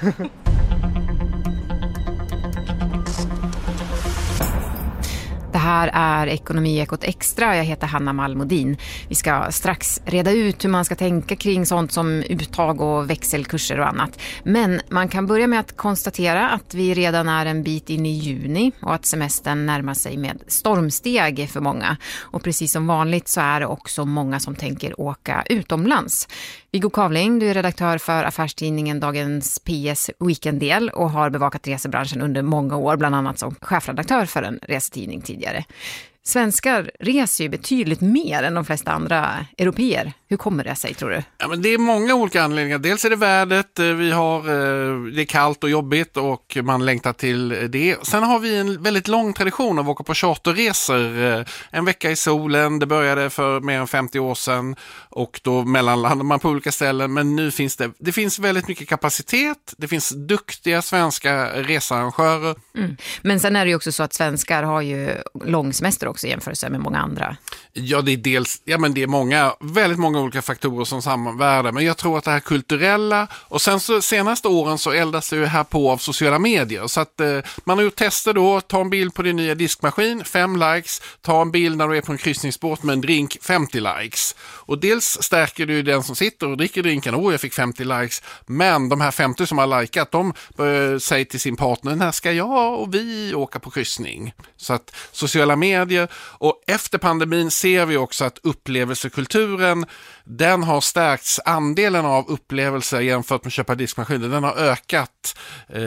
Det här är Ekonomiekot Extra. Jag heter Hanna Malmodin. Vi ska strax reda ut hur man ska tänka kring sånt som uttag och växelkurser och annat. Men man kan börja med att konstatera att vi redan är en bit in i juni och att semestern närmar sig med stormsteg för många. Och precis som vanligt så är det också många som tänker åka utomlands. Viggo Kavling, du är redaktör för affärstidningen Dagens P S Weekenddel och har bevakat resebranschen under många år, bland annat som chefredaktör för en resetidning tidigare. Svenskar reser ju betydligt mer än de flesta andra europeer. Hur kommer det sig, tror du? Ja, men det är många olika anledningar. Dels är det vädret, vi har, det är kallt och jobbigt och man längtar till det. Sen har vi en väldigt lång tradition av att åka på charterresor. En vecka i solen, det började för mer än femtio år sedan och då mellanlandar man på olika ställen. Men nu finns det, det finns väldigt mycket kapacitet, det finns duktiga svenska researrangörer. Mm. Men sen är det ju också så att svenskar har ju lång semester också i jämförelse med många andra. Ja, det är dels, ja men det är många, väldigt många olika faktorer som sammanvärdar, men jag tror att det här kulturella och sen så senaste åren så eldas det ju här på av sociala medier så att eh, man har gjort tester då, ta en bild på din nya diskmaskin, fem likes, ta en bild när du är på en kryssningsbåt med en drink, femtio likes och dels stärker du den som sitter och dricker drinken, åh jag fick femtio likes, men de här femtio som har likat, de eh, säger till sin partner, när ska jag och vi åka på kryssning? Så att sociala medier och efter pandemin ser vi också att upplevelsekulturen den har stärkts, andelen av upplevelser jämfört med att köpa diskmaskiner, den har ökat. Eh,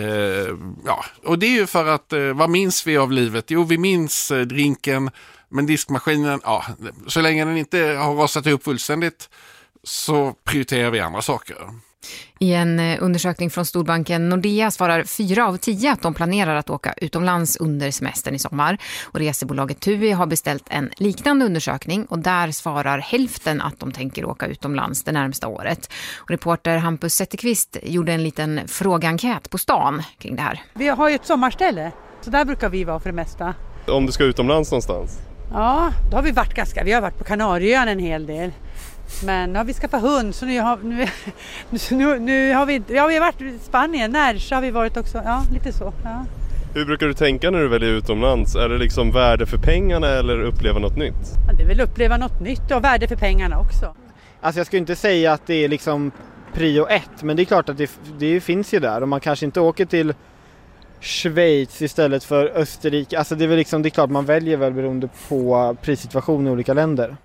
ja. Och det är ju för att, eh, vad minns vi av livet? Jo, vi minns eh, drinken, men diskmaskinen, ja, så länge den inte har rasat ihop fullständigt så prioriterar vi andra saker. I en undersökning från storbanken Nordea svarar fyra av tio att de planerar att åka utomlands under semestern i sommar. Och resebolaget TUI har beställt en liknande undersökning och där svarar hälften att de tänker åka utomlands det närmsta året. Och reporter Hampus Zetterqvist gjorde en liten frågenkät på stan kring det här. Vi har ju ett sommarställe, så där brukar vi vara för det mesta. Om du ska utomlands någonstans? Ja, då har vi varit ganska, vi har varit på Kanarieöarna en hel del. Men nu har vi skaffat hund så nu har, nu, nu, nu har vi ja, vi har varit i Spanien, när så har vi varit också, ja lite så. Ja. Hur brukar du tänka när du väljer utomlands? Är det liksom värde för pengarna eller uppleva något nytt? Ja, det är väl uppleva något nytt och värde för pengarna också. Alltså jag skulle inte säga att det är liksom prio ett, men det är klart att det, det finns ju där och man kanske inte åker till Schweiz istället för Österrike. Alltså det är väl liksom, det är klart man väljer väl beroende på prissituationen i olika länder.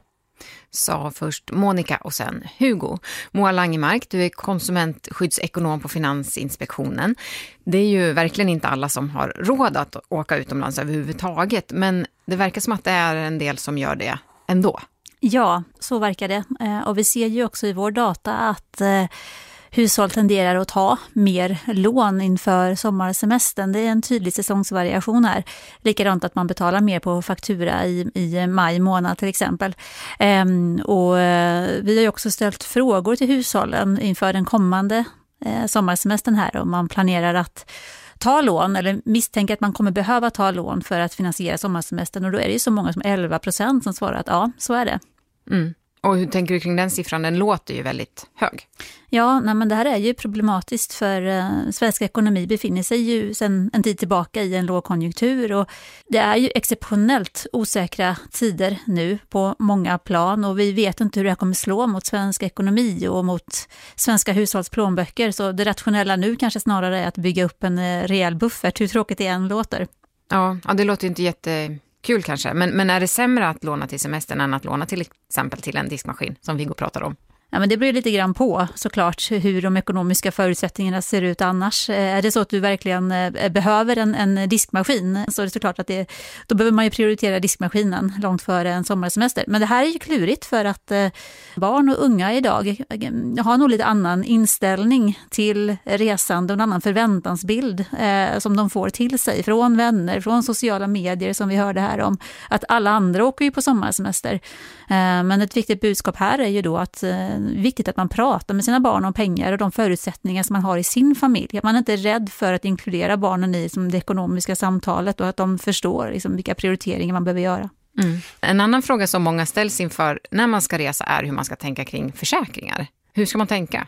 Sa först Monica och sen Hugo. Moa Langemark, du är konsumentskyddsekonom på Finansinspektionen. Det är ju verkligen inte alla som har råd att åka utomlands överhuvudtaget, men det verkar som att det är en del som gör det ändå. Ja, så verkar det. Och vi ser ju också i vår data att hushåll tenderar att ta mer lån inför sommarsemestern. Det är en tydlig säsongsvariation här. Likadant att man betalar mer på faktura i, i maj månad till exempel. Ehm, och vi har ju också ställt frågor till hushållen inför den kommande eh, sommarsemestern här. Om man planerar att ta lån eller misstänker att man kommer behöva ta lån för att finansiera sommarsemestern. Och då är det ju så många som elva procent som svarar att ja, så är det. Mm. Och hur tänker du kring den siffran? Den låter ju väldigt hög. Ja, nej, men det här är ju problematiskt för eh, svensk ekonomi befinner sig ju sedan en tid tillbaka i en lågkonjunktur och det är ju exceptionellt osäkra tider nu på många plan och vi vet inte hur det här kommer slå mot svensk ekonomi och mot svenska hushållsplånböcker, så det rationella nu kanske snarare är att bygga upp en eh, rejäl buffert, hur tråkigt det än låter. Ja, ja det låter inte jättekul kanske, men, men är det sämre att låna till semestern än att låna till exempel till en diskmaskin som Viggo pratar om? Ja, men det beror lite grann på såklart hur de ekonomiska förutsättningarna ser ut annars. Är det så att du verkligen behöver en, en diskmaskin så är det såklart att det, då behöver man ju prioritera diskmaskinen långt före en sommarsemester. Men det här är ju klurigt för att barn och unga idag har nog lite annan inställning till resande och en annan förväntansbild eh, som de får till sig från vänner, från sociala medier som vi hörde här om. Att alla andra åker ju på sommarsemester. Eh, men ett viktigt budskap här är ju då att eh, viktigt att man pratar med sina barn om pengar och de förutsättningar som man har i sin familj. Att man inte är rädd för att inkludera barnen i som det ekonomiska samtalet och att de förstår liksom, vilka prioriteringar man behöver göra. Mm. En annan fråga som många ställs inför när man ska resa är hur man ska tänka kring försäkringar. Hur ska man tänka?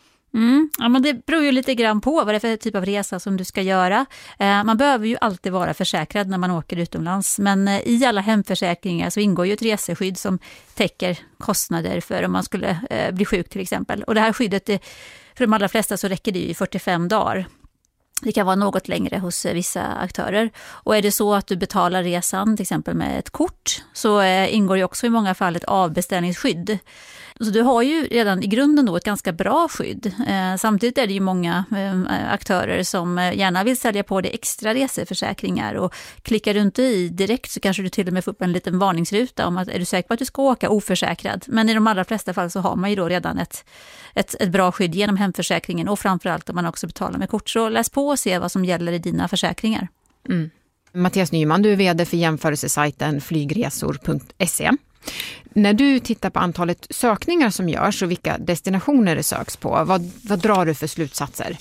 Mm. Ja, men det beror ju lite grann på vad det är för typ av resa som du ska göra. Eh, man behöver ju alltid vara försäkrad när man åker utomlands. Men eh, i alla hemförsäkringar så ingår ju ett reseskydd som täcker kostnader för om man skulle eh, bli sjuk till exempel. Och det här skyddet, eh, för de allra flesta så räcker det ju i fyrtiofem dagar. Det kan vara något längre hos eh, vissa aktörer. Och är det så att du betalar resan till exempel med ett kort så eh, ingår ju också i många fall ett avbeställningsskydd. Så du har ju redan i grunden då ett ganska bra skydd. Eh, samtidigt är det ju många eh, aktörer som gärna vill sälja på det extra reseförsäkringar. Och klickar du inte i direkt så kanske du till och med får upp en liten varningsruta om att är du säker på att du ska åka oförsäkrad. Men i de allra flesta fall så har man ju då redan ett, ett, ett bra skydd genom hemförsäkringen och framförallt om man också betalar med kort. Så läs på och se vad som gäller i dina försäkringar. Mm. Mattias Nyman, du är vd för jämförelsesajten flygresor punkt se. När du tittar på antalet sökningar som görs och vilka destinationer det söks på, vad, vad drar du för slutsatser?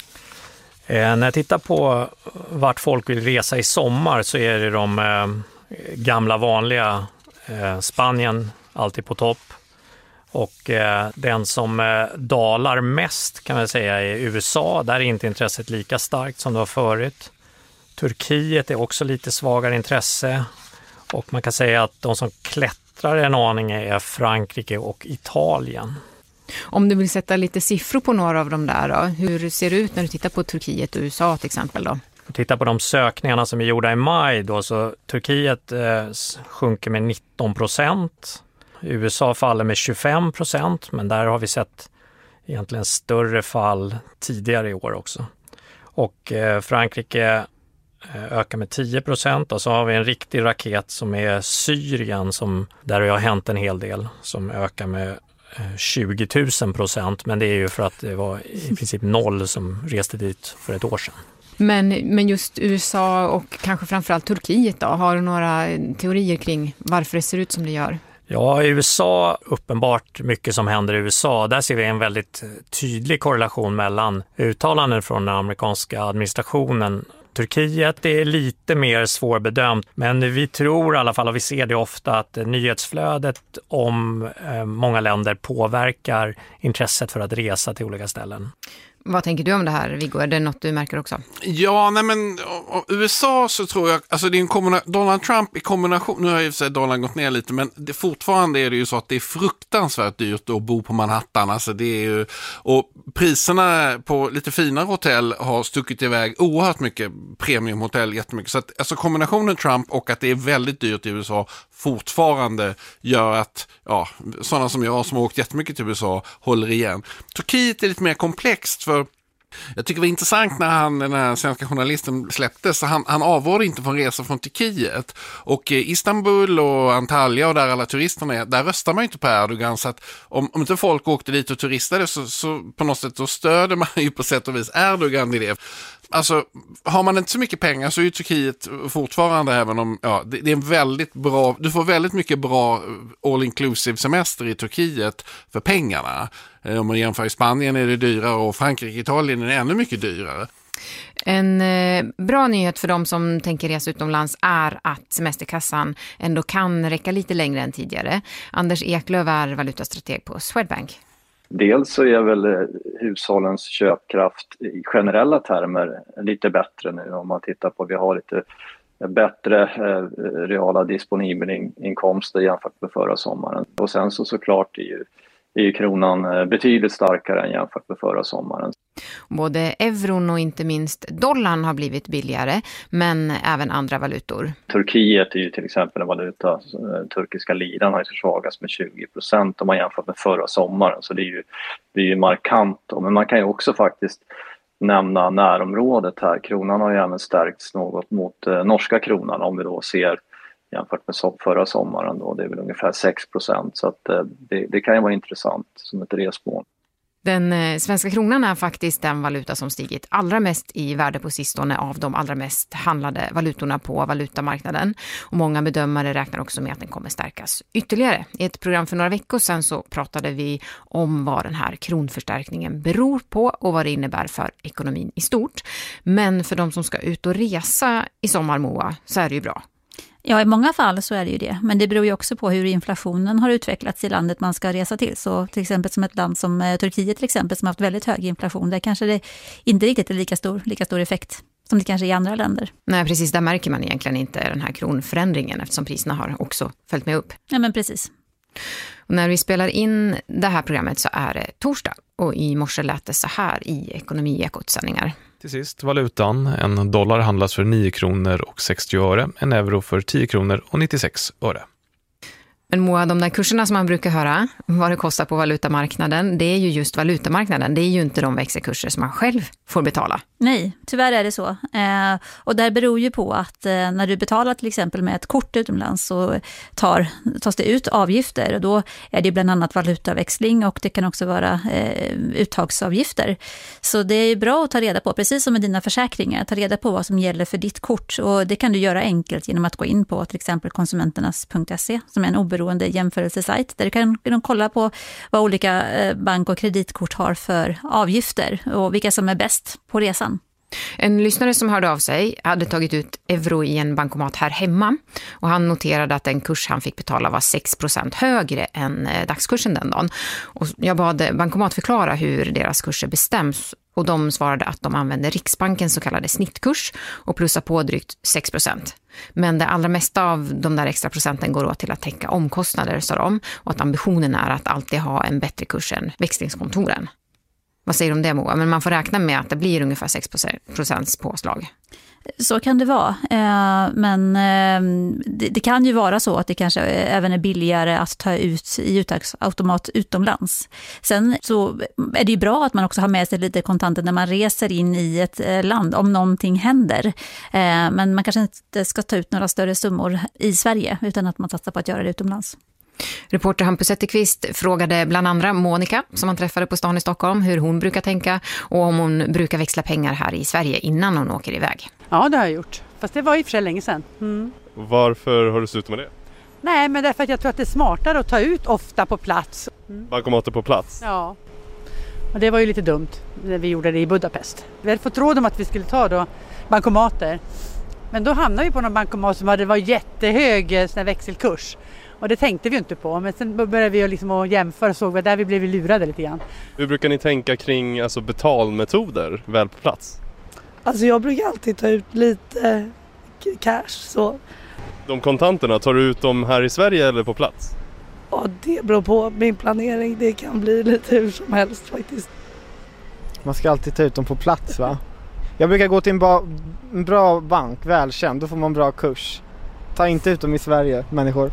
Eh, när jag tittar på vart folk vill resa i sommar så är det de eh, gamla vanliga eh, Spanien alltid på topp. Och eh, den som eh, dalar mest kan man säga är U S A. Där är inte intresset lika starkt som det var förut. Turkiet är också lite svagare intresse. Och man kan säga att de som klättrar en aning är Frankrike och Italien. Om du vill sätta lite siffror på några av de där då, hur ser det ut när du tittar på Turkiet och U S A till exempel då? Titta på de sökningarna som är gjorda i maj då, så Turkiet eh, sjunker med nitton procent. U S A faller med tjugofem procent, men där har vi sett egentligen större fall tidigare i år också. Och eh, Frankrike ökar med tio procent och så har vi en riktig raket som är Syrien som där har hänt en hel del som ökar med tjugo tusen procent, men det är ju för att det var i princip noll som reste dit för ett år sedan. Men, men just U S A och kanske framförallt Turkiet då, har du några teorier kring varför det ser ut som det gör? Ja, i U S A uppenbart mycket som händer i U S A. Där ser vi en väldigt tydlig korrelation mellan uttalanden från den amerikanska administrationen. Turkiet är lite mer svårbedömt, men vi tror i alla fall, och vi ser det ofta, att nyhetsflödet om eh, många länder påverkar intresset för att resa till olika ställen. Vad tänker du om det här, Viggo? Är det något du märker också? Ja, nej men U S A så tror jag, alltså det är en kombina- Donald Trump i kombination, nu har ju för sig dollarn gått ner lite, men det, fortfarande är det ju så att det är fruktansvärt dyrt att bo på Manhattan. Alltså det är ju, och priserna på lite finare hotell har stuckit iväg oerhört mycket, premiumhotell jättemycket. Så att alltså kombinationen Trump och att det är väldigt dyrt i U S A fortfarande gör att ja, sådana som jag som har åkt jättemycket till U S A håller igen. Turkiet är lite mer komplext, för jag tycker det var intressant när han, den här svenska journalisten släpptes, så han, han avrådde inte från resor från Turkiet. Och eh, Istanbul och Antalya och där alla turisterna är, där röstar man ju inte på Erdogan. Så att om, om inte folk åkte dit och turistade så, så på något sätt så stöder man ju på sätt och vis Erdogan i det. Alltså, har man inte så mycket pengar så är ju Turkiet fortfarande, även om ja, det, det är en väldigt bra, du får väldigt mycket bra all-inclusive semester i Turkiet för pengarna. Om man jämför i Spanien är det dyrare och Frankrike och Italien är det ännu mycket dyrare. En eh, bra nyhet för de som tänker resa utomlands är att semesterkassan ändå kan räcka lite längre än tidigare. Anders Eklöf är valutastrateg på Swedbank. Dels så är väl hushållens köpkraft i generella termer lite bättre nu om man tittar på, vi har lite bättre eh, reala disponibla inkomster jämfört med förra sommaren. Och sen så såklart är ju, är ju kronan betydligt starkare än jämfört med förra sommaren. Både euron och inte minst dollarn har blivit billigare, men även andra valutor. Turkiet är ju till exempel en valuta, turkiska liran har ju försvagats med tjugo procent om man jämför med förra sommaren. Så det är ju, det är ju markant. Men man kan ju också faktiskt nämna närområdet här. Kronan har ju även stärkts något mot eh, norska kronan om vi då ser jämfört med förra sommaren. Då. Det är väl ungefär sex procent, så att, eh, det, det kan ju vara intressant som ett resmål. Den eh, svenska kronan är faktiskt den valuta som stigit allra mest i värde på sistone av de allra mest handlade valutorna på valutamarknaden. Och många bedömare räknar också med att den kommer stärkas ytterligare. I ett program för några veckor sedan så pratade vi om vad den här kronförstärkningen beror på och vad det innebär för ekonomin i stort. Men för de som ska ut och resa i sommar, Moa, så är det ju bra. Ja, i många fall så är det ju det. Men det beror ju också på hur inflationen har utvecklats i landet man ska resa till. Så till exempel som ett land som eh, Turkiet till exempel, som har haft väldigt hög inflation, där kanske det inte riktigt är lika stor, lika stor effekt som det kanske är i andra länder. Nej, precis. Där märker man egentligen inte den här kronförändringen eftersom priserna har också följt med upp. Ja, men precis. Och när vi spelar in det här programmet så är det torsdag. Och i morse lät det så här i Ekonomiekot-sändningar. Till sist valutan. En dollar handlas för nio kronor och sextio öre. En euro för tio kronor och nittiosex öre. Men Moa, de där kurserna som man brukar höra, vad det kostar på valutamarknaden, det är ju just valutamarknaden. Det är ju inte de växelkurser som man själv får betala. Nej, tyvärr är det så. Eh, och det beror ju på att eh, när du betalar till exempel med ett kort utomlands så tar, tas det ut avgifter. Och då är det bland annat valutaväxling och det kan också vara eh, uttagsavgifter. Så det är bra att ta reda på, precis som med dina försäkringar, ta reda på vad som gäller för ditt kort. Och det kan du göra enkelt genom att gå in på till exempel konsumenternas punkt se som är en oberoende jämförelsesajt där du kan, kan kolla på vad olika bank- och kreditkort har för avgifter och vilka som är bäst på resan. En lyssnare som hörde av sig hade tagit ut euro i en bankomat här hemma och han noterade att den kurs han fick betala var sex procent högre än dagskursen den dagen. Och jag bad bankomat förklara hur deras kurser bestäms och de svarade att de använder Riksbankens så kallade snittkurs och plussar på drygt sex procent. Men det allra mesta av de där extra procenten går åt till att täcka omkostnader, sa de, och att ambitionen är att alltid ha en bättre kurs än växlingskontoren. Vad säger du om det, Moa? Men man får räkna med att det blir ungefär sex procent påslag. Så kan det vara. Men det kan ju vara så att det kanske även är billigare att ta ut i uttagsautomat utomlands. Sen så är det ju bra att man också har med sig lite kontanter när man reser in i ett land om någonting händer. Men man kanske inte ska ta ut några större summor i Sverige utan att man satsar på att göra det utomlands. Reporter Hampus Zetterqvist frågade bland andra Monica som han träffade på stan i Stockholm hur hon brukar tänka och om hon brukar växla pengar här i Sverige innan hon åker iväg. Ja, det har jag gjort. Fast det var i och för sig länge sedan. Mm. Varför har du slutat med det? Nej, men därför att jag tror att det är smartare att ta ut ofta på plats. Mm. Bankomater på plats? Ja. Och det var ju lite dumt när vi gjorde det i Budapest. Vi hade fått råd om att vi skulle ta då bankomater. Men då hamnade vi på någon bankomat som hade var jättehög sån här växelkurs. Och det tänkte vi inte på, men sen började vi liksom att jämföra och såg vi där vi blev lurade lite grann. Hur brukar ni tänka kring alltså, betalmetoder väl på plats? Alltså jag brukar alltid ta ut lite cash så. De kontanterna, tar du ut dem här i Sverige eller på plats? Ja, det beror på min planering. Det kan bli lite hur som helst faktiskt. Man ska alltid ta ut dem på plats, va? Jag brukar gå till en, ba- en bra bank, välkänd. Då får man bra kurs. Ta inte ut dem i Sverige, människor.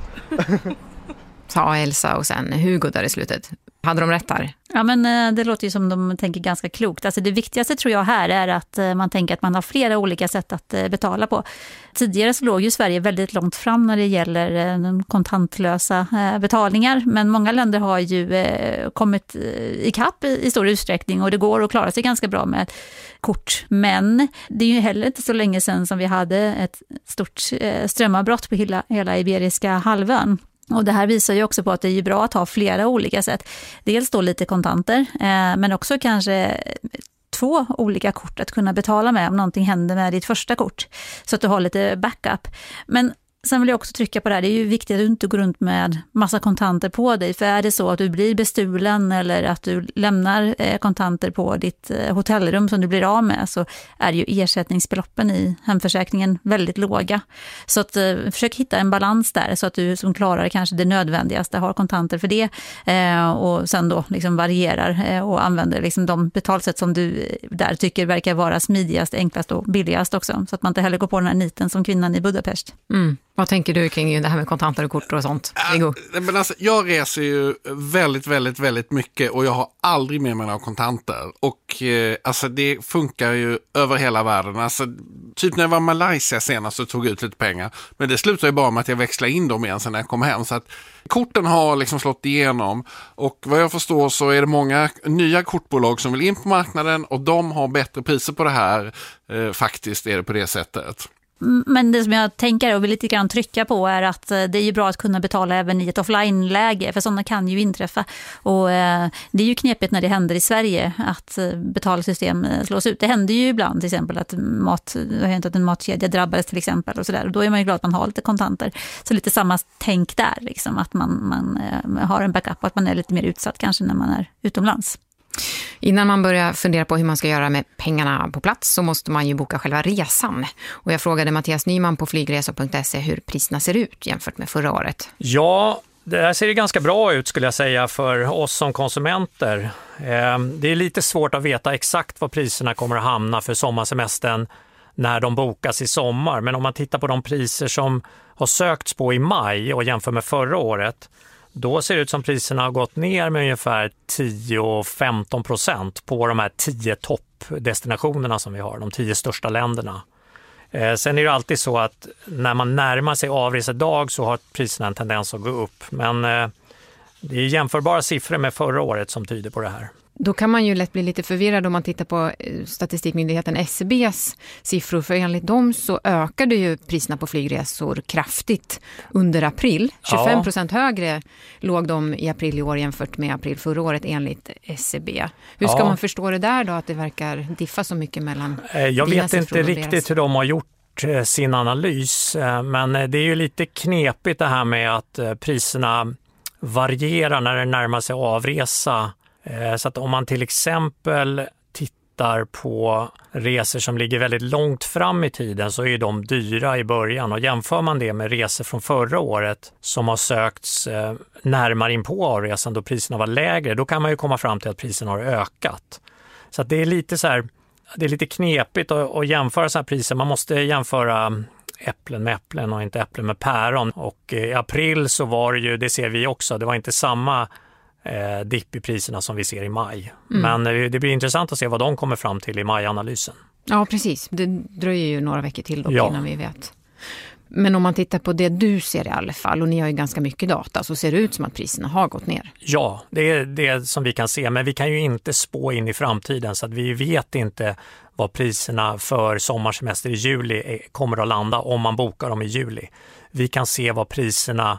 Sa Elsa och sen Hugo där i slutet. Hade de rätt där? Ja, men det låter ju som de tänker ganska klokt. Alltså det viktigaste tror jag här är att man tänker att man har flera olika sätt att betala på. Tidigare så låg ju Sverige väldigt långt fram när det gäller kontantlösa betalningar. Men många länder har ju kommit ikapp i stor utsträckning och det går att klara sig ganska bra med kort. Men det är ju heller inte så länge sedan som vi hade ett stort strömavbrott på hela, hela Iberiska halvön. Och det här visar ju också på att det är bra att ha flera olika sätt. Dels då lite kontanter, eh, men också kanske två olika kort att kunna betala med om någonting händer med ditt första kort. Så att du har lite backup. Men sen vill jag också trycka på det här. Det är ju viktigt att du inte går runt med massa kontanter på dig. För är det så att du blir bestulen eller att du lämnar eh, kontanter på ditt eh, hotellrum som du blir av med, så är ju ersättningsbeloppen i hemförsäkringen väldigt låga. Så att eh, försök hitta en balans där så att du som klarar kanske det nödvändigaste har kontanter för det. Eh, och sen då liksom varierar eh, och använder liksom de betalsätt som du där tycker verkar vara smidigast, enklast och billigast också. Så att man inte heller går på den här niten som kvinnan i Budapest. Mm. Vad tänker du kring det här med kontanter och kort och sånt? Äh, men alltså, jag reser ju väldigt, väldigt, väldigt mycket och jag har aldrig med mig några kontanter. Och eh, alltså, det funkar ju över hela världen. Alltså, typ när jag var i Malaysia senast så tog jag ut lite pengar. Men det slutar ju bara med att jag växlar in dem igen sen när jag kom hem. Så att korten har liksom slått igenom. Och vad jag förstår så är det många nya kortbolag som vill in på marknaden och de har bättre priser på det här. Eh, faktiskt är det på det sättet. Men det som jag tänker och vill lite grann trycka på är att det är ju bra att kunna betala även i ett offline-läge, för sådana kan ju inträffa. Och eh, det är ju knepigt när det händer i Sverige att betalsystem slås ut. Det händer ju ibland till exempel att mat, det har hänt att en matkedja drabbades till exempel och sådär. Och då är man ju glad att man har lite kontanter. Så lite samma tänk där liksom, att man, man eh, har en backup och att man är lite mer utsatt kanske när man är utomlands. Innan man börjar fundera på hur man ska göra med pengarna på plats så måste man ju boka själva resan. Och jag frågade Mattias Nyman på flygresor punkt se hur priserna ser ut jämfört med förra året. Ja, det här ser ju ganska bra ut skulle jag säga för oss som konsumenter. Det är lite svårt att veta exakt vad priserna kommer att hamna för sommarsemestern när de bokas i sommar. Men om man tittar på de priser som har sökts på i maj och jämför med förra året, då ser det ut som priserna har gått ner med ungefär tio till femton procent på de här tio toppdestinationerna som vi har, de tio största länderna. Eh, sen är det alltid så att när man närmar sig avresedag så har priserna en tendens att gå upp. Men eh, det är jämförbara siffror med förra året som tyder på det här. Då kan man ju lätt bli lite förvirrad om man tittar på statistikmyndigheten S C B:s siffror. För enligt dem så ökade ju priserna på flygresor kraftigt under april. tjugofem procent ja. högre låg de i april i år jämfört med april förra året enligt S C B. Hur ska ja. man förstå det där då, att det verkar diffa så mycket mellan Jag vet inte riktigt hur de har gjort sin analys. Men det är ju lite knepigt det här med att priserna varierar när det närmar sig avresa. Så att om man till exempel tittar på resor som ligger väldigt långt fram i tiden så är de dyra i början. Och jämför man det med resor från förra året som har sökts närmare in på avresan då priserna var lägre, då kan man ju komma fram till att priserna har ökat. Så att det är lite så här, det är lite knepigt att, att jämföra så här priser. Man måste jämföra äpplen med äpplen och inte äpplen med päron. Och i april så var det ju, det ser vi också, det var inte samma Eh, dipp i priserna som vi ser i maj. Mm. Men eh, det blir intressant att se vad de kommer fram till i majanalysen. Ja, precis. Det dröjer ju några veckor till dock ja. innan vi vet. Men om man tittar på det du ser i alla fall, och ni har ju ganska mycket data, så ser det ut som att priserna har gått ner. Ja, det är det som vi kan se. Men vi kan ju inte spå in i framtiden, så att vi vet inte vad priserna för sommarsemester i juli kommer att landa om man bokar dem i juli. Vi kan se vad priserna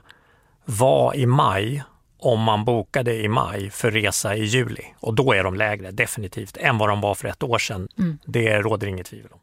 var i maj om man bokade i maj för resa i juli. Och då är de lägre definitivt än vad de var för ett år sedan. Mm. Det råder inget tvivel om.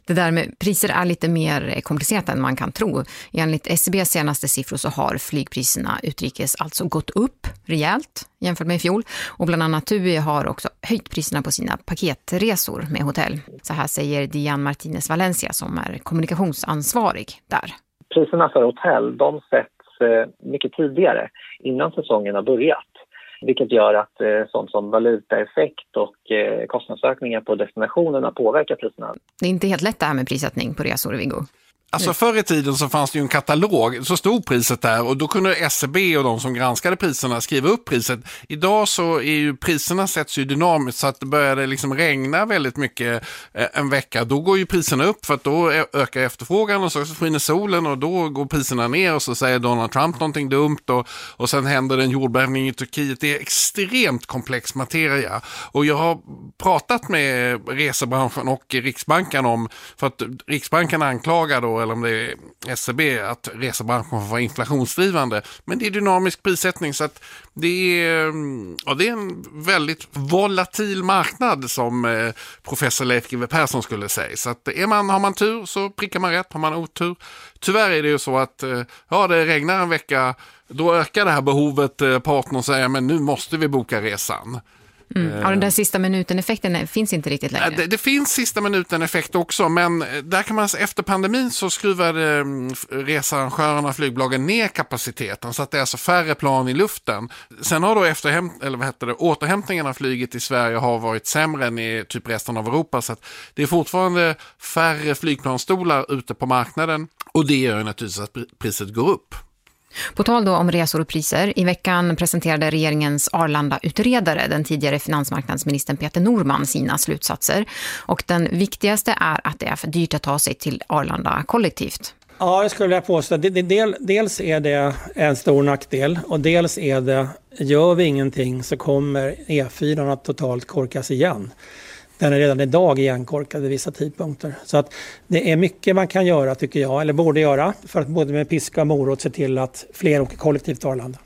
Det där med priser är lite mer komplicerat än man kan tro. Enligt S C B:s senaste siffror så har flygpriserna utrikes alltså gått upp rejält jämfört med i fjol. Och bland annat T U I har också höjt priserna på sina paketresor med hotell. Så här säger Diane Martinez Valencia som är kommunikationsansvarig där. Priserna för hotell, de sätts mycket tidigare innan säsongen har börjat. Vilket gör att eh, sånt som valutaeffekt och eh, kostnadsökningar på destinationerna påverkar priserna. Det är inte helt lätt det här med prissättning på resor, Viggo. Alltså förr i tiden så fanns det ju en katalog, så stod priset där och då kunde S C B och de som granskade priserna skriva upp priset. Idag så är ju priserna sätts ju dynamiskt, så att det började liksom regna väldigt mycket en vecka. Då går ju priserna upp för att då ökar efterfrågan och så skiner solen och då går priserna ner och så säger Donald Trump någonting dumt och, och sen händer det en jordbävning i Turkiet. Det är extremt komplex materia och jag har pratat med resebranschen och Riksbanken om, för att Riksbanken anklagar då, eller om det är S C B, att resebranschen får vara inflationsdrivande. Men det är dynamisk prissättning så att det är, ja, det är en väldigt volatil marknad som eh, professor Leif G W Persson skulle säga. Så att är man, har man tur så prickar man rätt, har man otur. Tyvärr är det ju så att eh, ja, det regnar en vecka, då ökar det här behovet, eh, partnern säger men nu måste vi boka resan. Mm. Ja, den där sista minuten-effekten finns inte riktigt längre. Det, det finns sista minuten-effekt också, men där kan man, efter pandemin så skruvade researrangörerna och flygbolagen ner kapaciteten så att det är alltså färre plan i luften. Sen har då efterhäm, eller vad heter det, återhämtningen av flyget i Sverige har varit sämre än i typ resten av Europa, så att det är fortfarande färre flygplanstolar ute på marknaden och det gör naturligtvis att priset går upp. På tal då om resor och priser, i veckan presenterade regeringens Arlanda-utredare, den tidigare finansmarknadsministern Peter Norman, sina slutsatser. Och den viktigaste är att det är för dyrt att ta sig till Arlanda kollektivt. Ja, jag skulle vilja påstå. Del, dels är det en stor nackdel och dels är det, gör vi ingenting så kommer E fyra att totalt korkas igen. Den är redan idag igenkorkad vid vissa tidpunkter. Så att det är mycket man kan göra tycker jag, eller borde göra, för att både med piska och morot se till att fler åker kollektivt till Arlanda.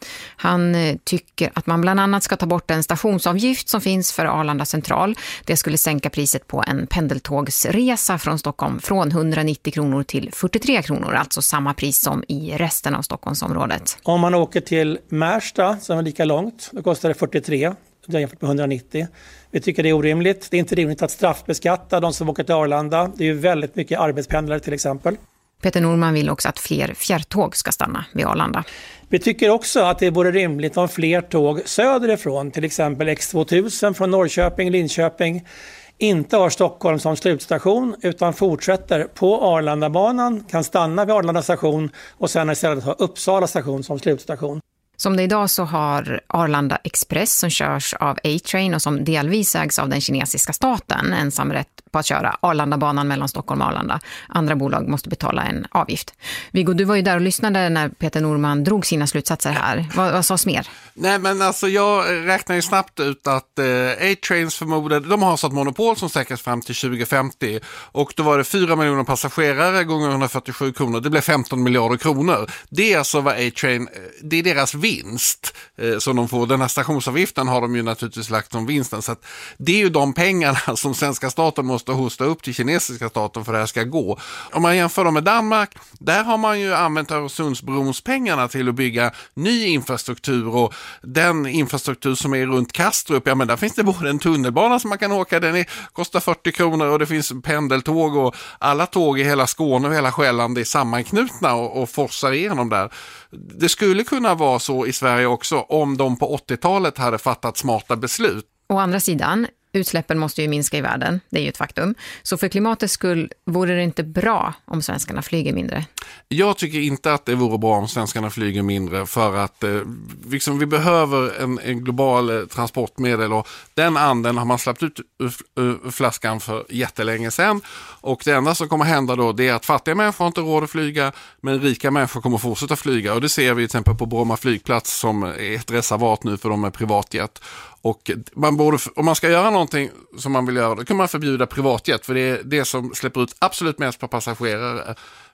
Han tycker att man bland annat ska ta bort en stationsavgift som finns för Arlanda central. Det skulle sänka priset på en pendeltågsresa från Stockholm från hundranittio kronor till fyrtiotre kronor, alltså samma pris som i resten av Stockholmsområdet. Om man åker till Märsta som är lika långt, då kostar det fyrtiotre jämfört med hundranittio. Vi tycker det är orimligt. Det är inte rimligt att straffbeskatta de som åker till Arlanda. Det är ju väldigt mycket arbetspendlare till exempel. Peter Norman vill också att fler fjärrtåg ska stanna vid Arlanda. Vi tycker också att det vore rimligt om fler tåg söderifrån, till exempel X tvåtusen från Norrköping, Linköping, inte har Stockholm som slutstation utan fortsätter på Arlandabanan, kan stanna vid Arlanda station och sen istället ha Uppsala station som slutstation. Som det idag så har Arlanda Express som körs av A-Train och som delvis ägs av den kinesiska staten ensamrätt på att köra Arlandabanan mellan Stockholm och Arlanda. Andra bolag måste betala en avgift. Viggo, du var ju där och lyssnade när Peter Norman drog sina slutsatser här. Vad, vad sades mer? Nej, men alltså jag räknar ju snabbt ut att eh, A-Trains förmodade, de har satt monopol som säkert fram till tjugo femtio och då var det fyra miljoner passagerare gånger hundrafyrtiosju kronor. Det blev femton miljarder kronor. Det är alltså vad A-Train, det är deras vinst eh, som de får. Den här stationsavgiften har de ju naturligtvis lagt som vinsten, så att det är ju de pengarna som svenska staten måste hosta upp till kinesiska staten för att det här ska gå. Om man jämför dem med Danmark, där har man ju använt Öresundsbrons pengarna till att bygga ny infrastruktur och den infrastruktur som är runt Kastrup, ja men där finns det både en tunnelbana som man kan åka, den är, kostar fyrtio kronor och det finns pendeltåg och alla tåg i hela Skåne och hela Själland är sammanknutna och, och forsar igenom där. Det skulle kunna vara så i Sverige också om de på åttiotalet hade fattat smarta beslut. Å andra sidan, utsläppen måste ju minska i världen, det är ju ett faktum. Så för klimatets skull vore det inte bra om svenskarna flyger mindre? Jag tycker inte att det vore bra om svenskarna flyger mindre för att eh, liksom, vi behöver en, en global eh, transportmedel och den anden har man släppt ut ur, ur flaskan för jättelänge sedan och det enda som kommer hända då det är att fattiga människor inte råd att flyga men rika människor kommer fortsätta flyga och det ser vi till exempel på Bromma flygplats som är ett reservat nu för de är privatjet. Och man borde, om man ska göra någonting som man vill göra, då kan man förbjuda privatjet för det är det som släpper ut absolut mest per passagerare.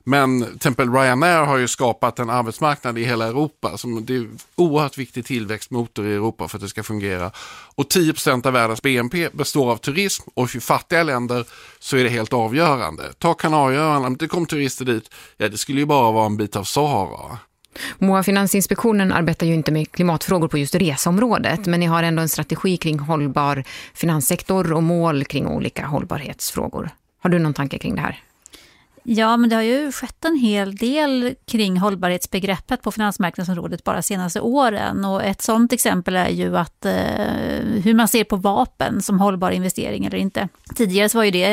Men till exempel Ryanair har ju skapat en arbetsmarknad i hela Europa som det är oerhört viktig tillväxtmotor i Europa för att det ska fungera. Och tio procent av världens B N P består av turism och i fattiga länder så är det helt avgörande. Ta Kanarieöarna, om det kom turister dit, ja det skulle ju bara vara en bit av Sahara. Moa, Finansinspektionen arbetar ju inte med klimatfrågor på just reseområdet, men ni har ändå en strategi kring hållbar finanssektor och mål kring olika hållbarhetsfrågor. Har du någon tanke kring det här? Ja, men det har ju skett en hel del kring hållbarhetsbegreppet på finansmarknadsområdet bara senaste åren. Och ett sådant exempel är ju att eh, hur man ser på vapen som hållbar investering eller inte. Tidigare så var ju det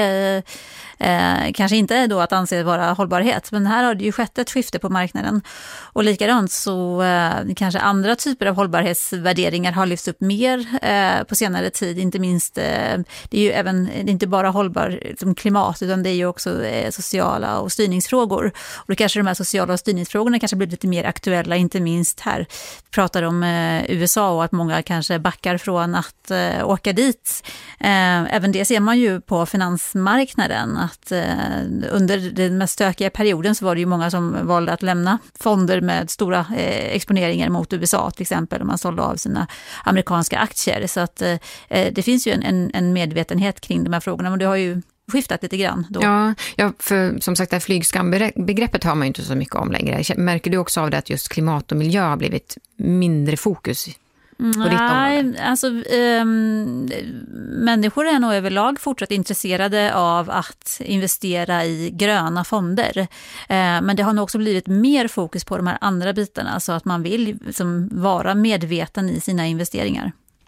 eh, kanske inte då att anse vara hållbarhet, men här har det ju skett ett skifte på marknaden. Och likadant så eh, kanske andra typer av hållbarhetsvärderingar har lyfts upp mer eh, på senare tid. Inte minst, eh, det är ju även, det är inte bara hållbar som klimat utan det är ju också eh, sociala och styrningsfrågor. Och då kanske de här sociala och styrningsfrågorna kanske blir lite mer aktuella, inte minst här. Vi pratar om eh, U S A och att många kanske backar från att eh, åka dit. Eh, även det ser man ju på finansmarknaden, att eh, under den mest stökiga perioden så var det ju många som valde att lämna fonder med stora eh, exponeringar mot U S A till exempel, om man sålde av sina amerikanska aktier. Så att eh, det finns ju en, en, en medvetenhet kring de här frågorna, men det har ju skiftat lite grann då. Ja, ja, för som sagt det här flygskambegreppet har man ju inte så mycket om längre. Märker du också av det att just klimat och miljö har blivit mindre fokus på ditt område? Nej, alltså um, människor är nog överlag fortsatt intresserade av att investera i gröna fonder. Uh, men det har nog också blivit mer fokus på de här andra bitarna, så att man vill liksom vara medveten i sina investeringar.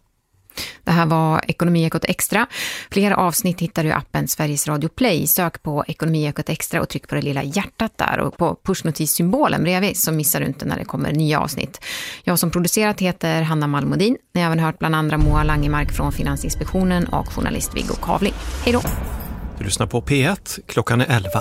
Det här var Ekonomiekot Extra. Flera avsnitt hittar du i appen Sveriges Radio Play. Sök på Ekonomiekot Extra och tryck på det lilla hjärtat där. Och på pushnotis-symbolen bredvid så missar du inte när det kommer nya avsnitt. Jag som producerat heter Hanna Malmodin. Ni har även hört bland andra Moa Langemark från Finansinspektionen och journalist Viggo Kavling. Hej då! Du lyssnar på P ett. Klockan är elva.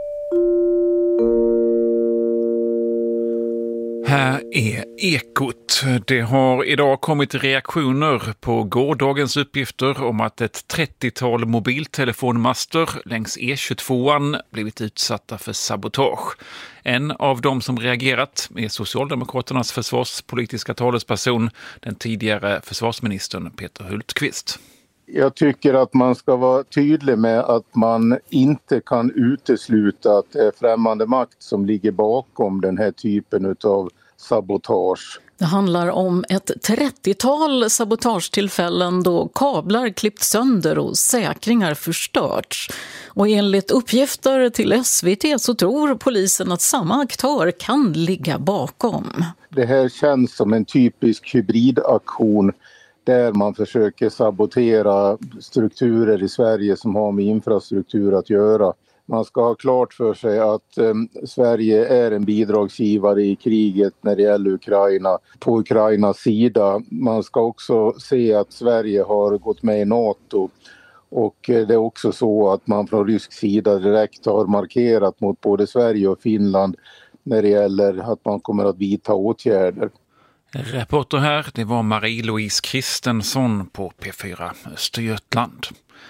Här är Ekot. Det har idag kommit reaktioner på gårdagens uppgifter om att ett trettiotal mobiltelefonmaster längs E tjugotvåan blivit utsatta för sabotage. En av dem som reagerat är Socialdemokraternas försvarspolitiska talesperson, den tidigare försvarsministern Peter Hultqvist. Jag tycker att man ska vara tydlig med att man inte kan utesluta att det är främmande makt som ligger bakom den här typen av sabotage. Det handlar om ett trettiotal sabotagetillfällen då kablar klippt sönder och säkringar förstörts. Och enligt uppgifter till S V T så tror polisen att samma aktör kan ligga bakom. Det här känns som en typisk hybridaktion där man försöker sabotera strukturer i Sverige som har med infrastruktur att göra. Man ska ha klart för sig att eh, Sverige är en bidragsgivare i kriget när det gäller Ukraina, på Ukrainas sida. Man ska också se att Sverige har gått med i NATO, och eh, det är också så att man från rysk sida direkt har markerat mot både Sverige och Finland när det gäller att man kommer att vidta åtgärder. Reporter här, det var Marie-Louise Kristensson på P fyra Östergötland.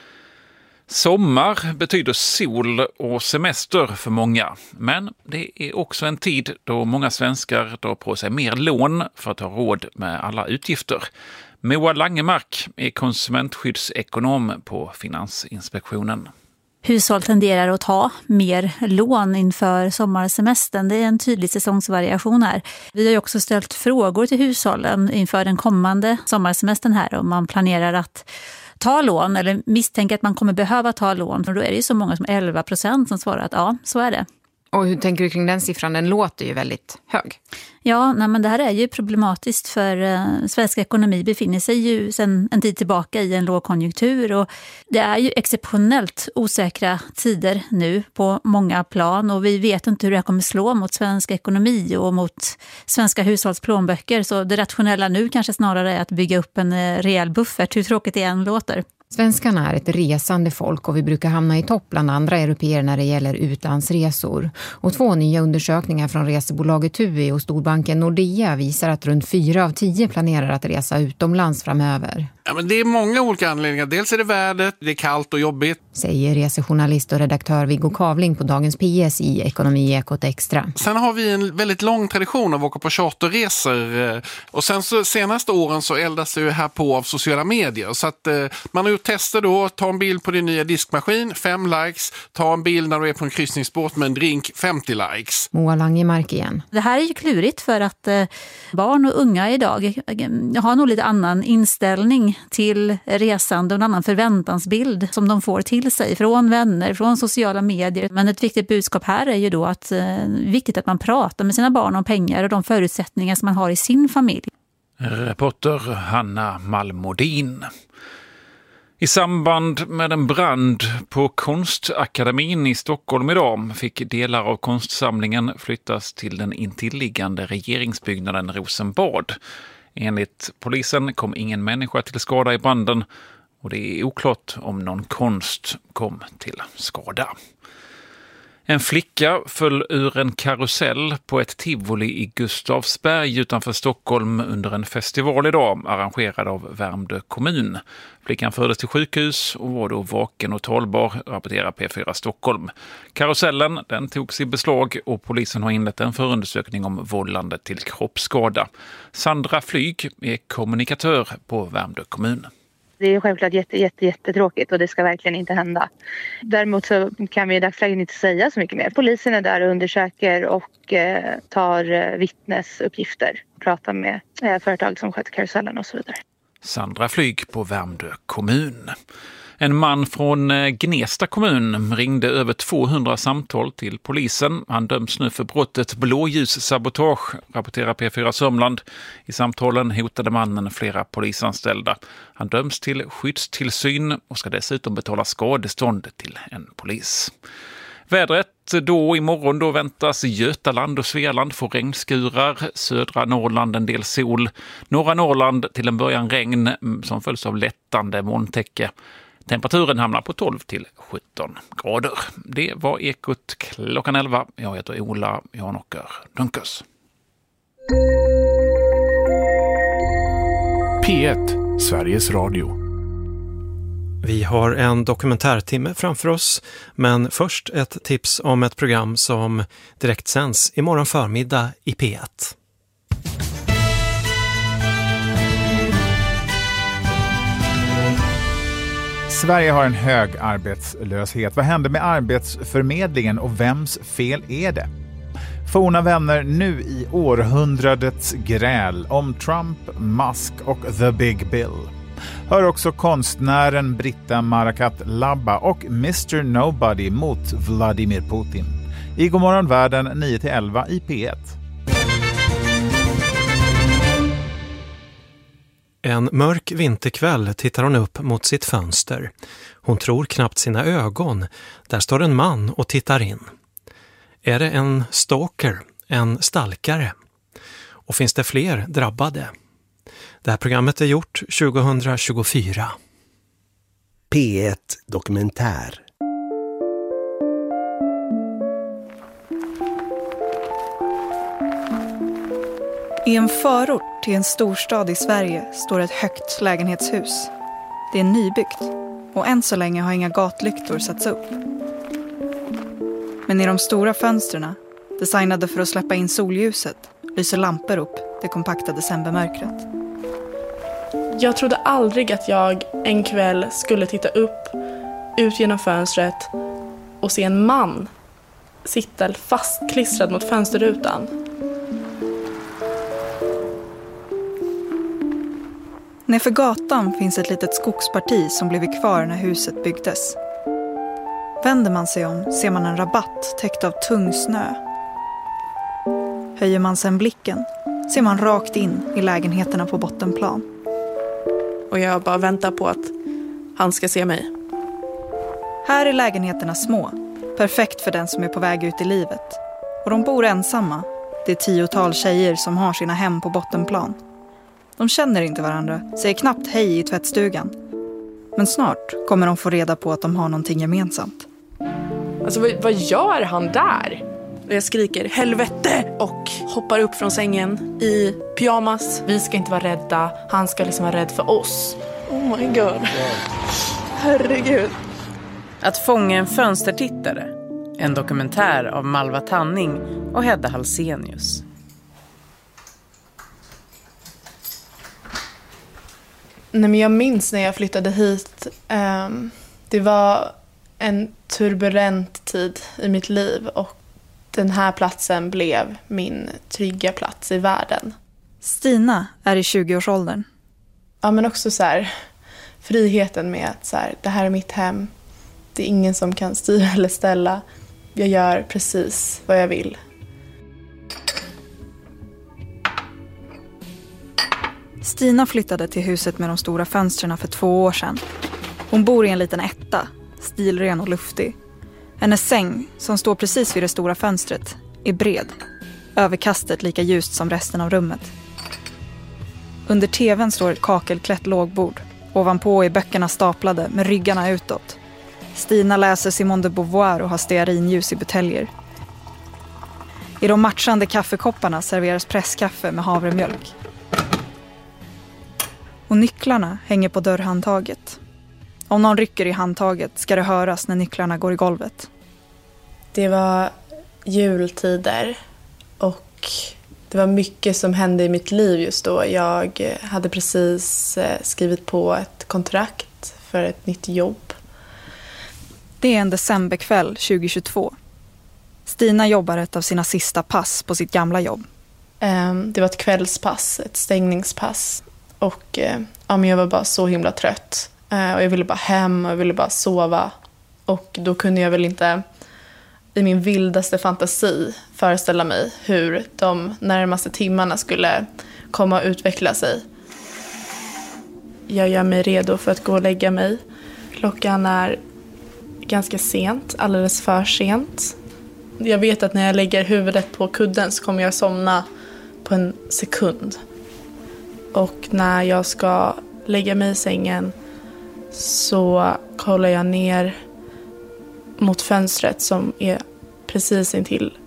Sommar betyder sol och semester för många, men det är också en tid då många svenskar drar på sig mer lån för att ha råd med alla utgifter. Moa Langemark är konsumentskyddsekonom på Finansinspektionen. Hushåll tenderar att ta mer lån inför sommarsemestern. Det är en tydlig säsongsvariation här. Vi har ju också ställt frågor till hushållen inför den kommande sommarsemestern här, om man planerar att ta lån eller misstänker att man kommer behöva ta lån. För då är det ju så många som elva procent som svarar att ja, så är det. Och hur tänker du kring den siffran? Den låter ju väldigt hög. Ja, nej, men det här är ju problematiskt, för eh, svensk ekonomi befinner sig ju sedan en tid tillbaka i en lågkonjunktur, och det är ju exceptionellt osäkra tider nu på många plan, och vi vet inte hur det kommer slå mot svensk ekonomi och mot svenska hushållsplånböcker, så det rationella nu kanske snarare är att bygga upp en eh, rejäl buffert, hur tråkigt det än låter. Svenskarna är ett resande folk och vi brukar hamna i topp bland andra européer när det gäller utlandsresor. Och två nya undersökningar från resebolaget T U I och storbanken Nordea visar att runt fyra av tio planerar att resa utomlands framöver. Ja, men det är många olika anledningar. Dels är det vädret, det är kallt och jobbigt. Säger resejournalist och redaktör Viggo Kavling på Dagens P S i Ekonomi Ekot Extra. Sen har vi en väldigt lång tradition av att åka på charterresor. Och sen så senaste åren så eldas det ju här på av sociala medier. Så att eh, man har gjort tester då. Ta en bild på din nya diskmaskin, fem likes. Ta en bild när du är på en kryssningsbåt med en drink, femtio likes. Moa Langemark igen. Det här är ju klurigt för att eh, barn och unga idag eh, har nog lite annan inställning till resande och en annan förväntansbild som de får till sig från vänner, från sociala medier. Men ett viktigt budskap här är ju då att eh, viktigt att man pratar med sina barn om pengar och de förutsättningar som man har i sin familj. Reporter Hanna Malmodin. I samband med en brand på Konstakademin i Stockholm idag fick delar av konstsamlingen flyttas till den intilliggande regeringsbyggnaden Rosenbad. Enligt polisen kom ingen människa till skada i branden och det är oklart om någon konst kom till skada. En flicka föll ur en karusell på ett tivoli i Gustavsberg utanför Stockholm under en festival idag arrangerad av Värmdö kommun. Flickan fördes till sjukhus och var då vaken och talbar, rapporterar P fyra Stockholm. Karusellen den togs i beslag och polisen har inlett en förundersökning om vållande till kroppsskada. Sandra Flyg är kommunikatör på Värmdö kommun. Det är självklart jätte, jätte, jättetråkigt och det ska verkligen inte hända. Däremot så kan vi i dagsläget inte säga så mycket mer. Polisen är där och undersöker och eh, tar vittnesuppgifter. Pratar med eh, företag som sköter karusellen och så vidare. Sandra Flyg på Värmdö kommun. En man från Gnesta kommun ringde över tvåhundra samtal till polisen. Han döms nu för brottet blåljussabotage, rapporterar P fyra Sörmland. I samtalen hotade mannen flera polisanställda. Han döms till skyddstillsyn och ska dessutom betala skadestånd till en polis. Vädret då imorgon då väntas Götaland och Svealand få regnskurar, södra Norrland en del sol, norra Norrland till en början regn som följs av lättande molntäcke. Temperaturen hamnar på tolv till sjutton grader. Det var Ekot klockan elva. Jag heter Ola Janåker Dunkers. P ett, Sveriges Radio. Vi har en dokumentärtimme framför oss, men först ett tips om ett program som direkt sänds imorgon förmiddag i P ett. Sverige har en hög arbetslöshet. Vad händer med arbetsförmedlingen och vems fel är det? Forna vänner nu i århundradets gräl om Trump, Musk och The Big Bill. Hör också konstnären Britta Marakat Labba och mister Nobody mot Vladimir Putin. I Godmorgon världen nio till elva i P ett. En mörk vinterkväll tittar hon upp mot sitt fönster. Hon tror knappt sina ögon. Där står en man och tittar in. Är det en stalker, en stalkare? Och finns det fler drabbade? Det här programmet är gjort tjugohundratjugofyra. P ett Dokumentär. I en förort till en storstad i Sverige står ett högt lägenhetshus. Det är nybyggt och än så länge har inga gatlyktor satts upp. Men i de stora fönstren, designade för att släppa in solljuset, lyser lampor upp det kompakta decembermörkret. Jag trodde aldrig att jag en kväll skulle titta upp, ut genom fönstret och se en man sitta fastklistrad mot fönsterrutan. Nerför gatan finns ett litet skogsparti som blivit kvar när huset byggdes. Vänder man sig om ser man en rabatt täckt av tung snö. Höjer man sen blicken ser man rakt in i lägenheterna på bottenplan. Och jag bara väntar på att han ska se mig. Här är lägenheterna små, perfekt för den som är på väg ut i livet. Och de bor ensamma. Det är tiotal tjejer som har sina hem på bottenplan. De känner inte varandra, säger knappt hej i tvättstugan. Men snart kommer de få reda på att de har någonting gemensamt. Alltså vad, vad gör han där? Och jag skriker helvete och hoppar upp från sängen i pyjamas. Vi ska inte vara rädda, han ska liksom vara rädd för oss. Oh my god. Herregud. Att fånga en fönstertittare. En dokumentär av Malva Tanning och Hedda Halsenius. Nej, men jag minns när jag flyttade hit. Um, det var en turbulent tid i mitt liv och den här platsen blev min trygga plats i världen. Stina är i tjugoårsåldern. Ja, men också så här, friheten med att så här, det här är mitt hem. Det är ingen som kan styra eller ställa. Jag gör precis vad jag vill. Stina flyttade till huset med de stora fönstren för två år sedan. Hon bor i en liten etta, stilren och luftig. Hennes säng, som står precis vid det stora fönstret, är bred. Överkastet lika ljust som resten av rummet. Under tvn står ett kakelklätt lågbord. Ovanpå är böckerna staplade med ryggarna utåt. Stina läser Simone de Beauvoir och har stearinljus i buteljer. I de matchande kaffekopparna serveras presskaffe med havremjölk. Och nycklarna hänger på dörrhandtaget. Om någon rycker i handtaget ska det höras när nycklarna går i golvet. Det var jultider och det var mycket som hände i mitt liv just då. Jag hade precis skrivit på ett kontrakt för ett nytt jobb. Det är en decemberkväll tjugohundratjugotvå. Stina jobbar ett av sina sista pass på sitt gamla jobb. Det var ett kvällspass, ett stängningspass. Och ja, men jag var bara så himla trött. Och jag ville bara hem och jag ville bara sova. Och då kunde jag väl inte i min vildaste fantasi föreställa mig hur de närmaste timmarna skulle komma att utveckla sig. Jag gör mig redo för att gå och lägga mig. Klockan är ganska sent, alldeles för sent. Jag vet att när jag lägger huvudet på kudden så kommer jag somna på en sekund. Och när jag ska lägga mig i sängen så kollar jag ner mot fönstret som är precis intill